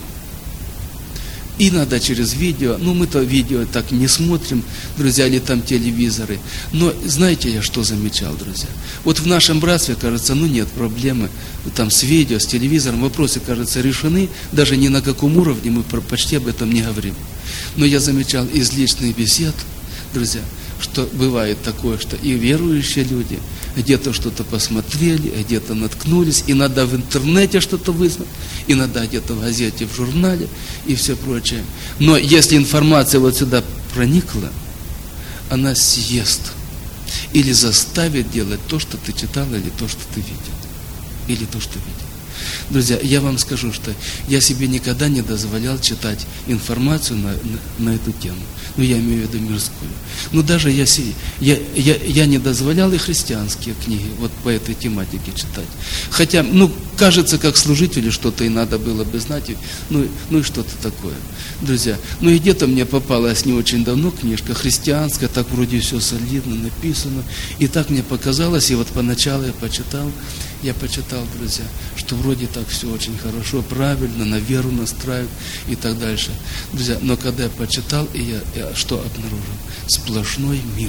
Иногда через видео, ну мы-то видео так не смотрим, друзья, или там телевизоры. Но знаете, я что замечал, друзья? Вот в нашем братстве, кажется, ну нет проблемы там с видео, с телевизором, вопросы, кажется, решены, даже ни на каком уровне мы почти об этом не говорим. Но я замечал из личных бесед, друзья, что бывает такое, что и верующие люди где-то что-то посмотрели, где-то наткнулись, иногда в интернете что-то вызнали, иногда где-то в газете, в журнале и все прочее. Но если информация вот сюда проникла, она съест или заставит делать то, что ты читал, или то, что ты видел, или то, что видел. Друзья, я вам скажу, что я себе никогда не дозволял читать информацию на, на, на эту тему. Ну, я имею в виду мирскую. Но даже я, я, я, я не дозволял и христианские книги вот по этой тематике читать. Хотя, ну, кажется, как служителю что-то и надо было бы знать, и, ну, ну и что-то такое. Друзья, ну и где-то мне попалась не очень давно книжка христианская, так вроде все солидно написано, и так мне показалось, и вот поначалу я почитал, я почитал, друзья, что вроде так все очень хорошо, правильно, на веру настраивают и так дальше. Друзья, но когда я почитал, и я, я что обнаружил? Сплошной мир.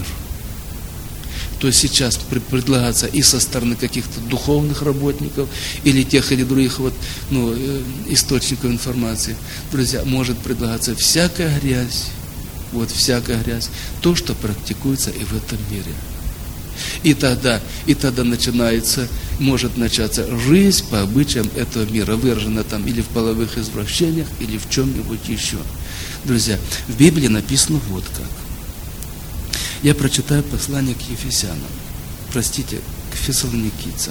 То есть сейчас предлагается и со стороны каких-то духовных работников, или тех или других вот, ну, источников информации, друзья, может предлагаться всякая грязь, вот всякая грязь, то, что практикуется и в этом мире. И тогда, и тогда начинается, может начаться жизнь по обычаям этого мира, выражена там или в половых извращениях, или в чем-нибудь еще. Друзья, в Библии написано вот как. Я прочитаю послание к Ефесянам, простите, к Фессалоникийцам.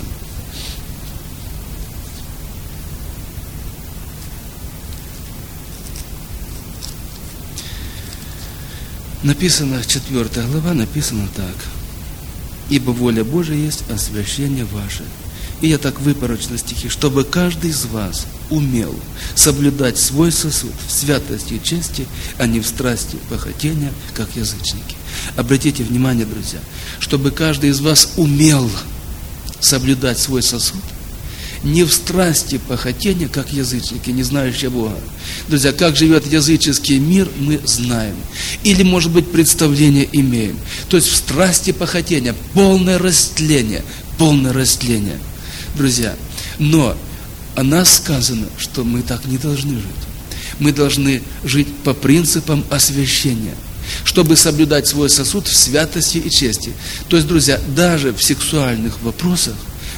Написано, четвертая глава, написано так. «Ибо воля Божия есть освящение ваше». И я так выпорочно стихи, чтобы каждый из вас умел соблюдать свой сосуд в святости и чести, а не в страсти похотения, как язычники. Обратите внимание, друзья, чтобы каждый из вас умел соблюдать свой сосуд не в страсти похотения, как язычники, не знающие Бога. Друзья, как живет языческий мир, мы знаем. Или, может быть, представление имеем. То есть в страсти похотения, полное растление, полное растление. Друзья, но о нас сказано, что мы так не должны жить. Мы должны жить по принципам освящения, чтобы соблюдать свой сосуд в святости и чести. То есть, друзья, даже в сексуальных вопросах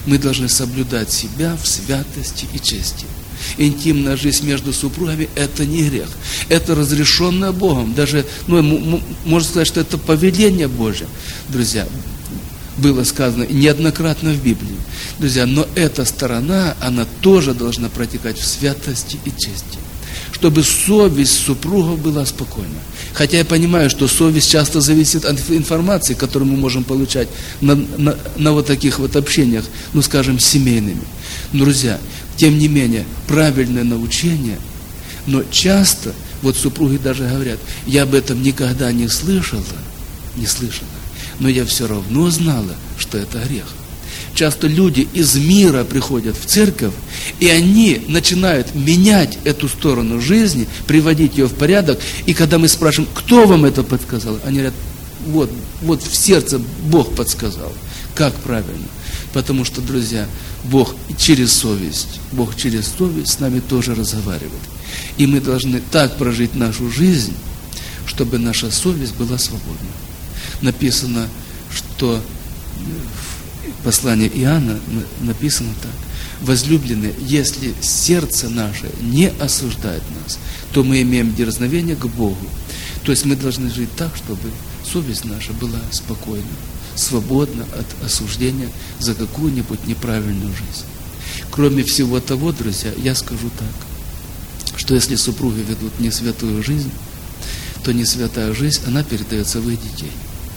Мы должны соблюдать себя в святости и чести. Интимная жизнь между супругами – это не грех. Это разрешенное Богом. Даже, ну, можно сказать, что это повеление Божье. Друзья, было сказано неоднократно в Библии. Друзья, но эта сторона, она тоже должна протекать в святости и чести. Чтобы совесть супругов была спокойна. Хотя я понимаю, что совесть часто зависит от информации, которую мы можем получать на, на, на вот таких вот общениях, ну скажем, семейными. Но, друзья, тем не менее, правильное научение, но часто, вот супруги даже говорят, я об этом никогда не слышала, не слышала, но я все равно знала, что это грех. Часто люди из мира приходят в церковь, и они начинают менять эту сторону жизни, приводить ее в порядок. И когда мы спрашиваем, кто вам это подсказал, они говорят, вот, вот в сердце Бог подсказал. Как правильно? Потому что, друзья, Бог через совесть, Бог через совесть с нами тоже разговаривает. И мы должны так прожить нашу жизнь, чтобы наша совесть была свободна. Написано, что в послании Иоанна написано так: возлюбленные, если сердце наше не осуждает нас, то мы имеем дерзновение к Богу. То есть мы должны жить так, чтобы совесть наша была спокойна, свободна от осуждения за какую-нибудь неправильную жизнь. Кроме всего того, друзья, я скажу так, что если супруги ведут не святую жизнь, то не святая жизнь, она передается в их детей.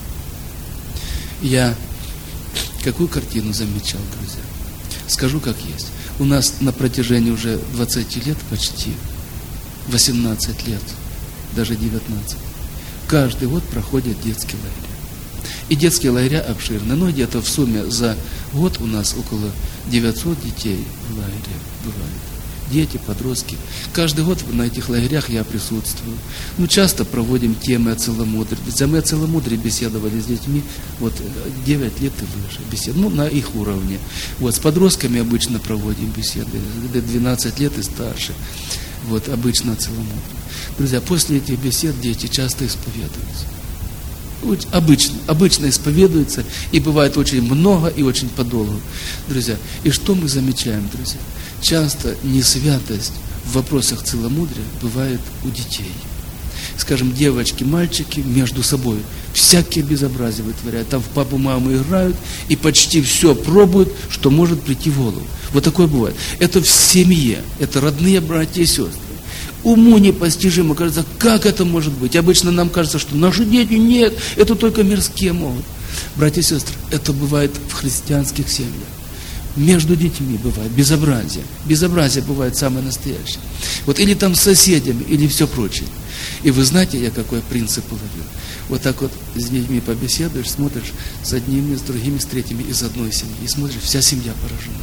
Я какую картину замечал, друзья? Скажу, как есть. У нас на протяжении уже двадцати лет почти, восемнадцать лет, даже девятнадцать, каждый год проходят детские лагеря. И детские лагеря обширны, но где-то в сумме за год у нас около девятьсот детей в лагере бывает. Дети, подростки. Каждый год на этих лагерях я присутствую. Ну, часто проводим темы о целомудрии. Мы о целомудрии беседовали с детьми, вот девять лет и выше бесед, ну, на их уровне. Вот, с подростками обычно проводим беседы, двенадцать лет и старше. Вот, обычно о целомудрии. Друзья, после этих бесед дети часто исповедуются. Обычно, обычно исповедуются, и бывает очень много и очень подолгу. Друзья, и что мы замечаем, друзья? Часто несвятость в вопросах целомудрия бывает у детей. Скажем, девочки, мальчики между собой всякие безобразия вытворяют. Там в папу, маму играют и почти все пробуют, что может прийти в голову. Вот такое бывает. Это в семье, это родные братья и сестры. Уму непостижимо, кажется, как это может быть? Обычно нам кажется, что наши дети нет, это только мирские могут. Братья и сестры, это бывает в христианских семьях. Между детьми бывает безобразие. Безобразие бывает самое настоящее. Вот или там с соседями, или все прочее. И вы знаете, я какой принцип уловил? Вот так вот с детьми побеседуешь, смотришь с одними, с другими, с третьими из одной семьи. И смотришь, вся семья поражена.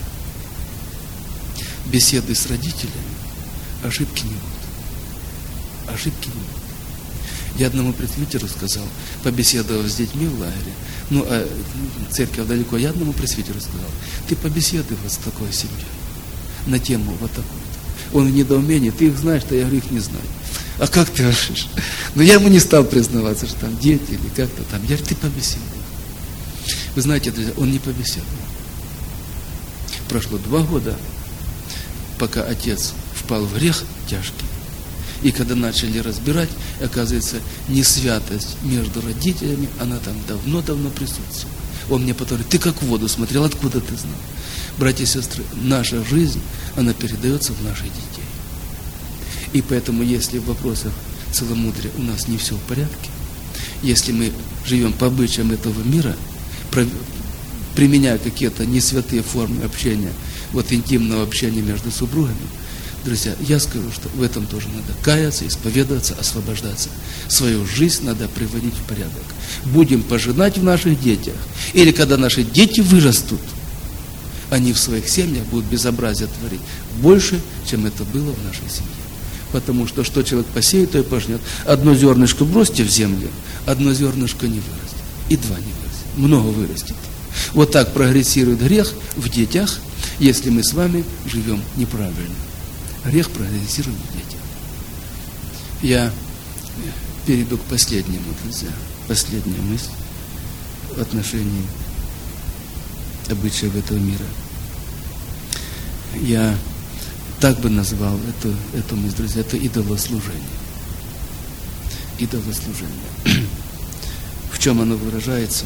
Беседы с родителями, ошибки не будут. Ошибки не будут. Я одному пресвитеру сказал, побеседовав с детьми в лагере, ну, а церковь далеко, я одному пресвитеру сказал, ты побеседуй вот с такой семьей, на тему вот такую-то. Он в недоумении, ты их знаешь, что я говорю, их не знаю. А как ты решишь? Но я ему не стал признаваться, что там дети или как-то там. Я говорю, ты побеседуй. Вы знаете, друзья, он не побеседовал. Прошло два года, пока отец впал в грех тяжкий. И когда начали разбирать, оказывается, несвятость между родителями, она там давно-давно присутствует. Он мне потом говорит, ты как в воду смотрел, откуда ты знал? Братья и сестры, наша жизнь, она передается в наших детей. И поэтому, если в вопросах целомудрия у нас не все в порядке, если мы живем по обычаям этого мира, применяя какие-то несвятые формы общения, вот интимного общения между супругами, друзья, я скажу, что в этом тоже надо каяться, исповедоваться, освобождаться. Свою жизнь надо приводить в порядок. Будем пожинать в наших детях. Или когда наши дети вырастут, они в своих семьях будут безобразие творить больше, чем это было в нашей семье. Потому что что человек посеет, то и пожнет. Одно зернышко бросьте в землю, одно зернышко не вырастет. И два не вырастет. Много вырастет. Вот так прогрессирует грех в детях, если мы с вами живем неправильно. Грех прогрессирует в детях. Я перейду к последнему, друзья. Последняя мысль в отношении обычаев этого мира. я так бы назвал эту, эту мысль, друзья, это идолослужение. Идолослужение. В чем оно выражается?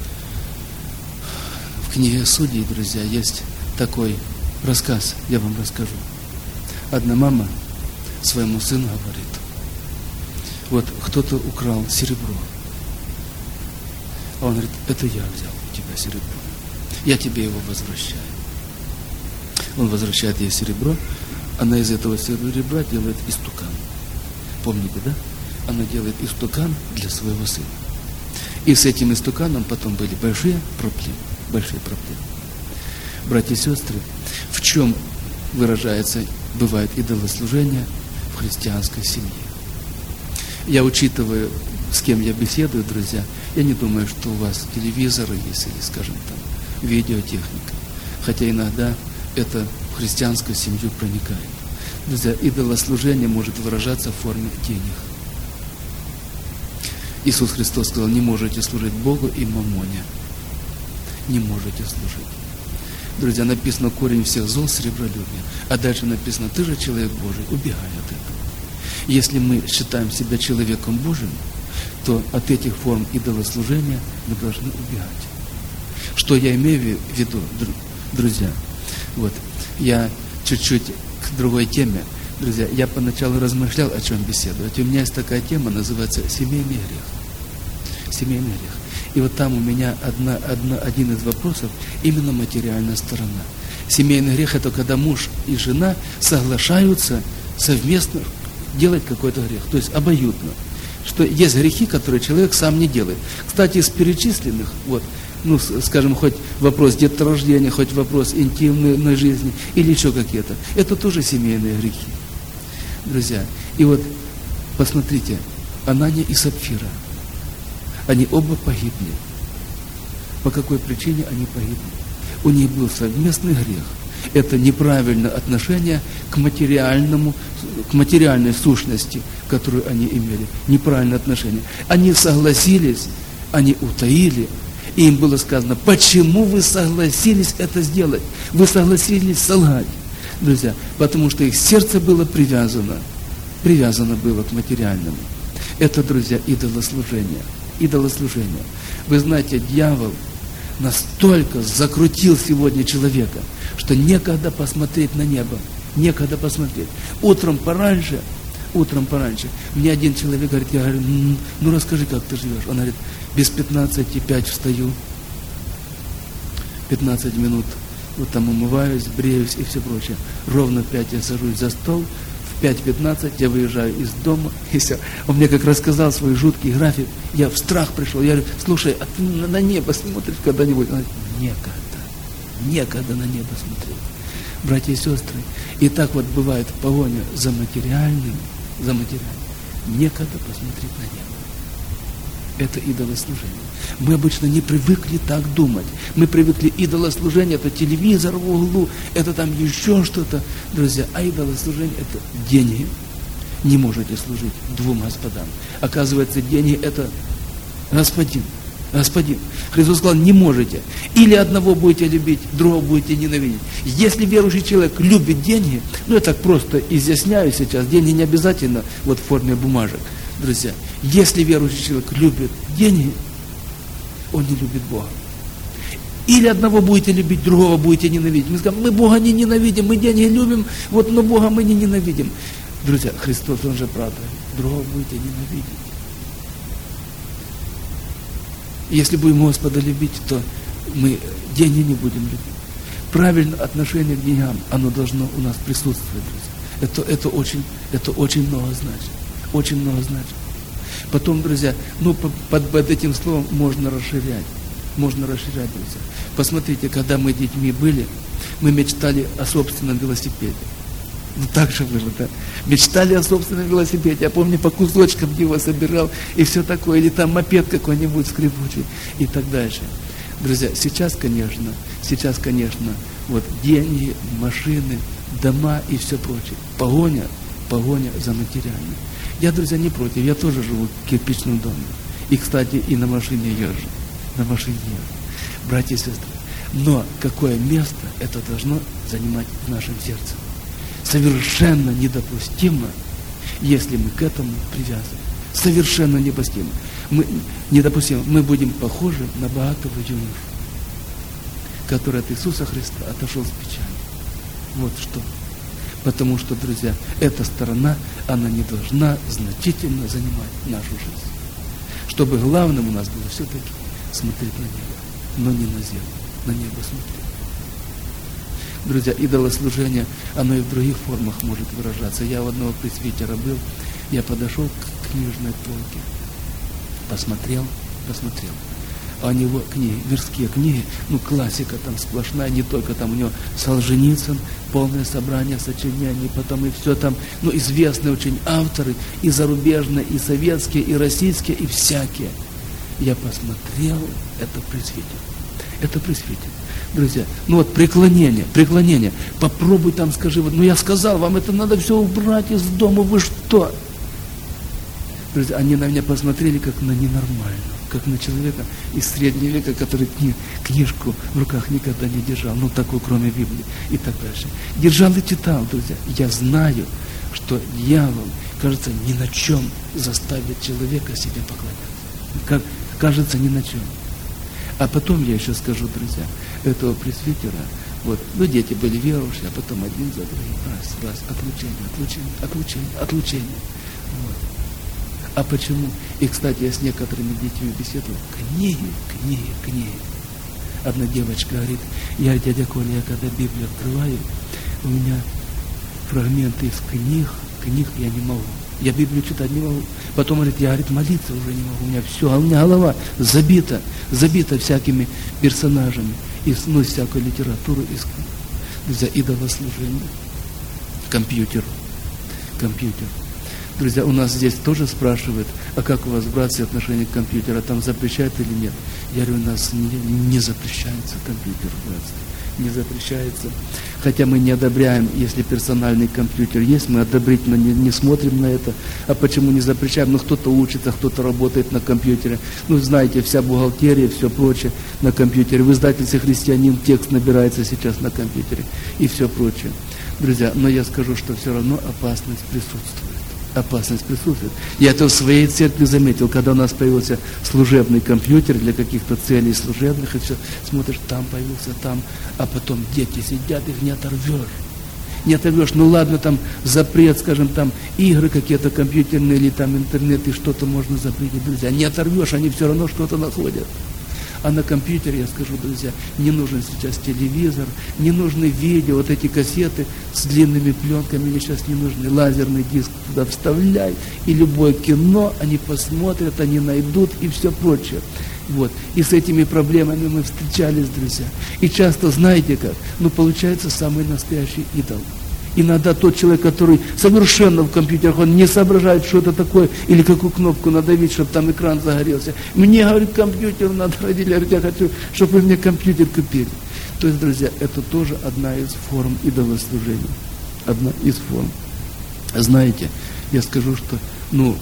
В книге Судей, друзья, есть такой рассказ, я вам расскажу. Одна мама своему сыну говорит: вот кто-то украл серебро. А он говорит: это я взял у тебя серебро, я тебе его возвращаю. Он возвращает ей серебро, она из этого серебра делает истукан. Помните, да? Она делает истукан для своего сына. И с этим истуканом потом были большие проблемы. Большие проблемы. Братья и сестры, в чем выражается, бывает идолослужение в христианской семье? Я, учитывая, с кем я беседую, друзья, я не думаю, что у вас телевизоры есть или, скажем, там, видеотехника. Хотя иногда это в христианскую семью проникает. Друзья, идолослужение может выражаться в форме денег. Иисус Христос сказал: не можете служить Богу и мамоне. Не можете служить. Друзья, написано: корень всех зол — сребролюбие. А дальше написано: ты же человек Божий, убегай от этого. Если мы считаем себя человеком Божьим, то от этих форм идолослужения мы должны убегать. Что я имею в виду, друзья? Вот, я чуть-чуть к другой теме. Друзья, я поначалу размышлял, о чем беседовать. У меня есть такая тема, называется «Семейный грех». Семейный грех. И вот там у меня одна, одна, один из вопросов именно материальная сторона. Семейный грех — это когда муж и жена соглашаются совместно делать какой-то грех. То есть обоюдно. Что есть грехи, которые человек сам не делает. Кстати, из перечисленных, вот, ну, скажем, хоть вопрос деторождения, хоть вопрос интимной жизни или еще какие-то, это тоже семейные грехи. Друзья, и вот посмотрите, Анания и Сапфира, они оба погибли. По какой причине они погибли? У них был совместный грех. Это неправильное отношение к материальному, к материальной сущности, которую они имели. Неправильное отношение. Они согласились, они утаили, и им было сказано: почему вы согласились это сделать? Вы согласились солгать. Друзья, потому что их сердце было привязано, привязано было к материальному. Это, друзья, идолослужение. Идолослужение. Вы знаете, дьявол настолько закрутил сегодня человека, что некогда посмотреть на небо, некогда посмотреть. Утром пораньше, утром пораньше, мне один человек говорит: я говорю, ну расскажи, как ты живешь. Он говорит: без пятнадцати пять встаю, пятнадцать минут вот там умываюсь, бреюсь и все прочее. Ровно в пять я сажусь за стол, в пять пятнадцать я выезжаю из дома, и все. Он мне как рассказал свой жуткий график, я в страх пришел. Я говорю: слушай, а ты на небо смотришь когда-нибудь? Он говорит: некогда, некогда на небо смотреть. Братья и сестры, и так вот бывает погоня за материальным, за материальным. Некогда посмотреть на небо. Это идолослужение. Мы обычно не привыкли так думать. Мы привыкли: идолослужение — это телевизор в углу, это там еще что-то. Друзья, а идолослужение — это деньги. Не можете служить двум господам. Оказывается, деньги — это господин. Господин. Христос сказал: не можете. Или одного будете любить, другого будете ненавидеть. Если верующий человек любит деньги, ну я так просто изъясняю сейчас, деньги не обязательно вот в форме бумажек. Друзья, если верующий человек любит деньги, он не любит Бога. Или одного будете любить, другого будете ненавидеть. Мы скажем: мы Бога не ненавидим, мы деньги любим, вот, но Бога мы не ненавидим. Друзья, Христос, Он же правда, другого будете ненавидеть. Если будем Господа любить, то мы деньги не будем любить. Правильное отношение к деньгам, оно должно у нас присутствовать, друзья. Это, это, очень, это очень много значит. Очень много значит. Потом, друзья, ну, под, под этим словом можно расширять. Можно расширять, друзья. Посмотрите, когда мы детьми были, мы мечтали о собственном велосипеде. Ну, так же было, да. Мечтали о собственном велосипеде. Я помню, по кусочкам его собирал, и все такое. Или там мопед какой-нибудь скрипучий, и так дальше. Друзья, сейчас, конечно, сейчас, конечно, вот деньги, машины, дома и все прочее. Погоня, погоня за материальным. Я, друзья, не против. Я тоже живу в кирпичном доме. И, кстати, и на машине езжу. На машине езжу. Братья и сестры, Но какое место это должно занимать в нашем сердце? Совершенно недопустимо, если мы к этому привязаны. Совершенно недопустимо. Мы, недопустимо. Мы будем похожи на богатого юношу, который от Иисуса Христа отошел с печали. Вот что. Потому что, друзья, эта сторона, она не должна значительно занимать нашу жизнь. Чтобы главным у нас было все-таки смотреть на небо, но не на землю, на небо смотреть. Друзья, идолослужение, оно и в других формах может выражаться. Я у одного пресвитера был, я подошел к книжной полке, посмотрел, посмотрел. А у него книги, мирские книги, ну классика там сплошная, не только там у него Солженицын, полное собрание сочинений, потом и все там, ну известные очень авторы, и зарубежные, и советские, и российские, и всякие. Я посмотрел, это пресвитер, это пресвитер. Друзья, ну вот преклонение, преклонение, попробуй там скажи, вот, ну я сказал, вам это надо все убрать из дома, вы что? Друзья, они на меня посмотрели как на ненормального, как на человека из среднего века, который кни, книжку в руках никогда не держал, ну такую, кроме Библии и так дальше. Держал и читал, друзья. Я знаю, что дьявол, кажется, ни на чем заставит человека себе поклоняться. Как, кажется, ни на чем. А потом я еще скажу, друзья, этого пресвитера, вот, ну дети были верующие, а потом один за другим, раз, раз, отлучение, отлучение, отлучение, отлучение. Вот. А почему? И, кстати, я с некоторыми детьми беседовал. Книги, книги, книги. Одна девочка говорит, я, дядя Коля, я когда Библию открываю, у меня фрагменты из книг, книг я не могу. Я Библию читать не могу. Потом, говорит, я, говорит, молиться уже не могу. У меня все, а у меня голова забита, забита всякими персонажами, из, ну, всякой литературы, из, из-за идолослужения. Компьютер, компьютер. Друзья, у нас здесь тоже спрашивают, а как у вас, братцы, отношение к компьютеру, там запрещают или нет? Я говорю, у нас не, не запрещается компьютер, братцы, не запрещается. Хотя мы не одобряем, если персональный компьютер есть, мы одобрительно не, не смотрим на это. А почему не запрещаем? Ну, кто-то учится, кто-то работает на компьютере. Ну, знаете, вся бухгалтерия, все прочее на компьютере. В издательстве «Христианин» текст набирается сейчас на компьютере и все прочее. Друзья, но я скажу, что все равно опасность присутствует. Опасность присутствует. Я это в своей церкви заметил, когда у нас появился служебный компьютер для каких-то целей служебных, и все, смотришь, там появился, там, а потом дети сидят, их не оторвешь. Не оторвешь, ну ладно, там запрет, скажем, там игры какие-то компьютерные или там интернет, и что-то можно запретить, друзья. Не оторвешь, они все равно что-то находят. А на компьютере, я скажу, друзья, не нужен сейчас телевизор, не нужны видео, вот эти кассеты с длинными пленками, мне сейчас не нужны, лазерный диск туда вставляй, и любое кино они посмотрят, они найдут и все прочее. Вот. И с этими проблемами мы встречались, друзья. И часто, знаете как, ну получается самый настоящий идол. Иногда тот человек, который совершенно в компьютерах, он не соображает, что это такое, или какую кнопку надавить, чтобы там экран загорелся. Мне, говорит, компьютер надо, родители, говорит, я хочу, чтобы вы мне компьютер купили. То есть, друзья, это тоже одна из форм идолослужения. Одна из форм. Знаете, я скажу, что, ну,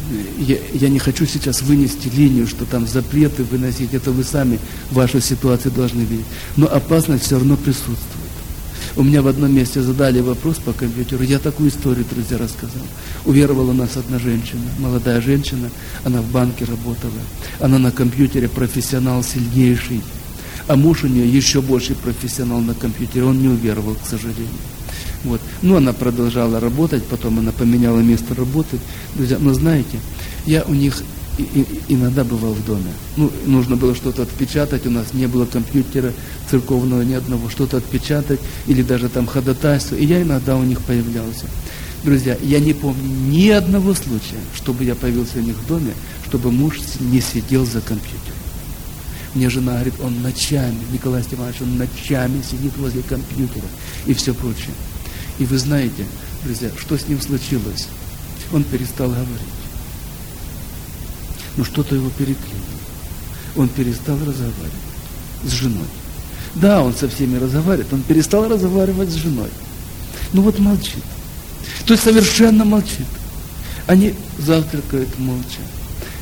я, я не хочу сейчас вынести линию, что там запреты выносить, это вы сами в вашей ситуации должны видеть. Но опасность все равно присутствует. У меня в одном месте задали вопрос по компьютеру, я такую историю, друзья, рассказал. Уверовала у нас одна женщина, молодая женщина, она в банке работала, она на компьютере профессионал сильнейший, а муж у нее еще больше профессионал на компьютере, он не уверовал, к сожалению. Вот. Ну, она продолжала работать, потом она поменяла место работы. Друзья, но знаете, я у них и, и, иногда бывал в доме. Ну, нужно было что-то отпечатать, у нас не было компьютера церковного ни одного, что-то отпечатать, или даже там ходатайство, и я иногда у них появлялся. Друзья, я не помню ни одного случая, чтобы я появился у них в доме, чтобы муж не сидел за компьютером. Мне жена говорит, он ночами, Николай Степанович, он ночами сидит возле компьютера и все прочее. И вы знаете, друзья, что с ним случилось? Он перестал говорить. Но что-то его переклинило. Он перестал разговаривать с женой. Да, он со всеми разговаривает, он перестал разговаривать с женой. Ну вот молчит. То есть совершенно молчит. Они завтракают молча.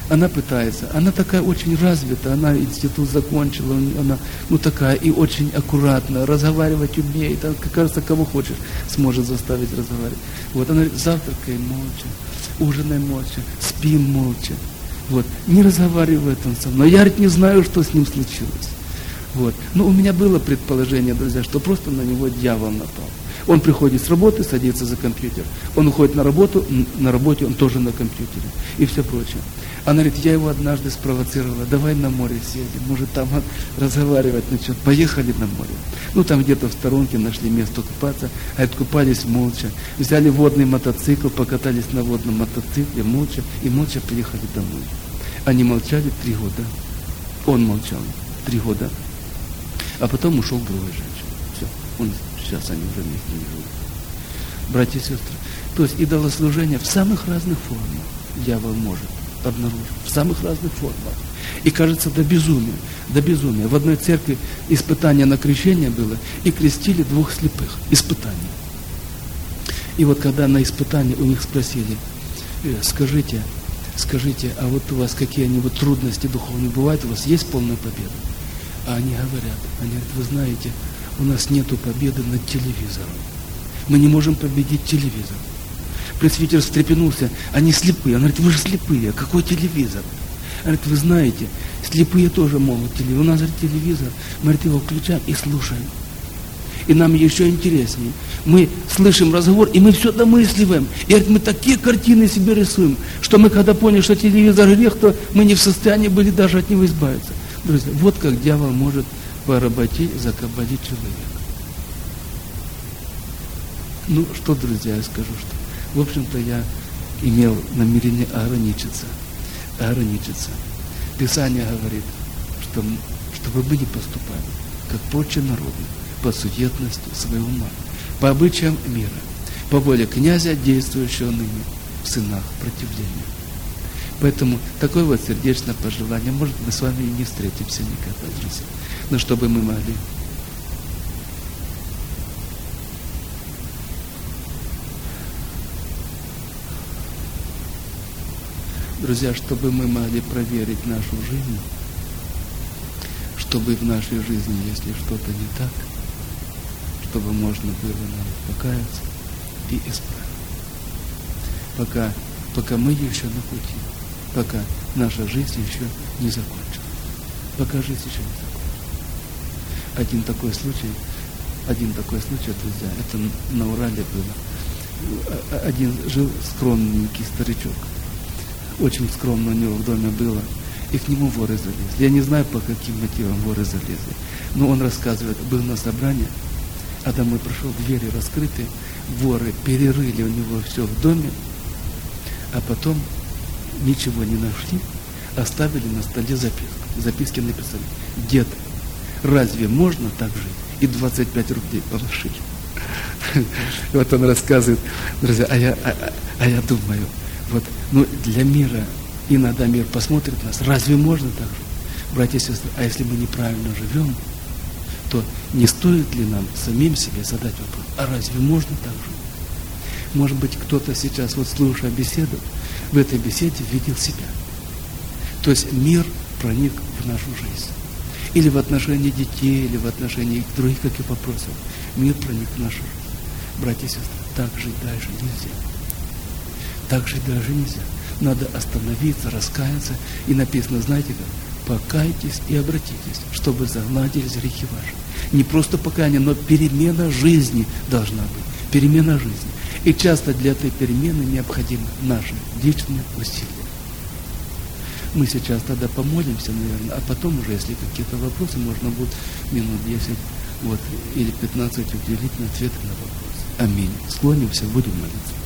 Она пытается, она такая очень развита, она институт закончила, она ну такая и очень аккуратная, разговаривать умеет, она, кажется, кого хочешь, сможет заставить разговаривать. Вот она говорит, завтракаем молча, ужинаем молча, спим молча. Вот, не разговаривает он со мной, я говорит, не знаю, что с ним случилось. Вот. Но у меня было предположение, друзья, что просто на него дьявол напал. Он приходит с работы, садится за компьютер. Он уходит на работу, на работе он тоже на компьютере. И все прочее. Она говорит, я его однажды спровоцировала, давай на море съездим, может там разговаривать начнет. Поехали на море. Ну там где-то в сторонке нашли место купаться, а откупались молча. Взяли водный мотоцикл, покатались на водном мотоцикле молча и молча приехали домой. Они молчали три года. Он молчал три года. А потом ушел к другой женщине. Все, он, сейчас они уже вместе не живут. Братья и сестры, то есть идолослужение в самых разных формах дьявол может обнаружить, в самых разных формах. И кажется, до безумия, до безумия. В одной церкви испытание на крещение было, и крестили двух слепых. Испытание. И вот когда на испытании у них спросили, скажите, скажите, а вот у вас какие-нибудь трудности духовные бывают, у вас есть полная победа? А они говорят, они говорят, вы знаете, у нас нету победы над телевизором. Мы не можем победить телевизор. Пресвитер встрепенулся, они слепые. Он говорит, вы же слепые, какой телевизор? Он говорит, вы знаете, слепые тоже могут телевизор. У нас, говорит, телевизор, мы, говорит, его включаем и слушаем. И нам еще интереснее. Мы слышим разговор, и мы все домысливаем. И говорит, мы такие картины себе рисуем, что мы, когда поняли, что телевизор грех, то мы не в состоянии были даже от него избавиться. Друзья, вот как дьявол может поработить, закабалить человека. Ну, что, друзья, я скажу, что, в общем-то, я имел намерение ограничиться. Ограничиться. Писание говорит, что, чтобы мы не поступали, как прочие народы, по суетности своего ума, по обычаям мира, по воле князя, действующего ныне в сынах противления. Поэтому такое вот сердечное пожелание, может, мы с вами и не встретимся никогда, друзья, но чтобы мы могли друзья, чтобы мы могли проверить нашу жизнь, чтобы в нашей жизни, если что-то не так, чтобы можно было нам покаяться и исправить. Пока, пока мы еще на пути, пока наша жизнь еще не закончилась. Пока жизнь еще не закончилась. Один такой случай, один такой случай, друзья, это на Урале было. Один жил скромненький старичок. Очень скромно у него в доме было. И к нему воры залезли. Я не знаю, по каким мотивам воры залезли. Но он рассказывает, был на собрании, а домой прошел, двери раскрыты, воры перерыли у него все в доме, а потом ничего не нашли, оставили на столе записку. Записки написали: дед, разве можно так жить? И двадцать пять рублей положили. Вот он рассказывает, друзья, а я, а, а я думаю, вот, ну, для мира, иногда мир посмотрит нас, разве можно так жить? Братья и сестры, а если мы неправильно живем, то не стоит ли нам самим себе задать вопрос, а разве можно так жить? Может быть, кто-то сейчас, вот слушая беседу, в этой беседе видел себя. То есть мир проник в нашу жизнь. Или в отношении детей, или в отношении других каких вопросов. Мир проник в нашу жизнь. Братья и сестры, так жить дальше нельзя. Так жить дальше нельзя. Надо остановиться, раскаяться. И написано, знаете как? Покайтесь и обратитесь, чтобы загладились грехи ваши. Не просто покаяние, но перемена жизни должна быть. Перемена жизни. И часто для этой перемены необходимы наши личные усилия. Мы сейчас тогда помолимся, наверное, а потом уже, если какие-то вопросы, можно будет минут десять вот, или пятнадцать уделить на ответы на вопросы. Аминь. Склонимся, будем молиться.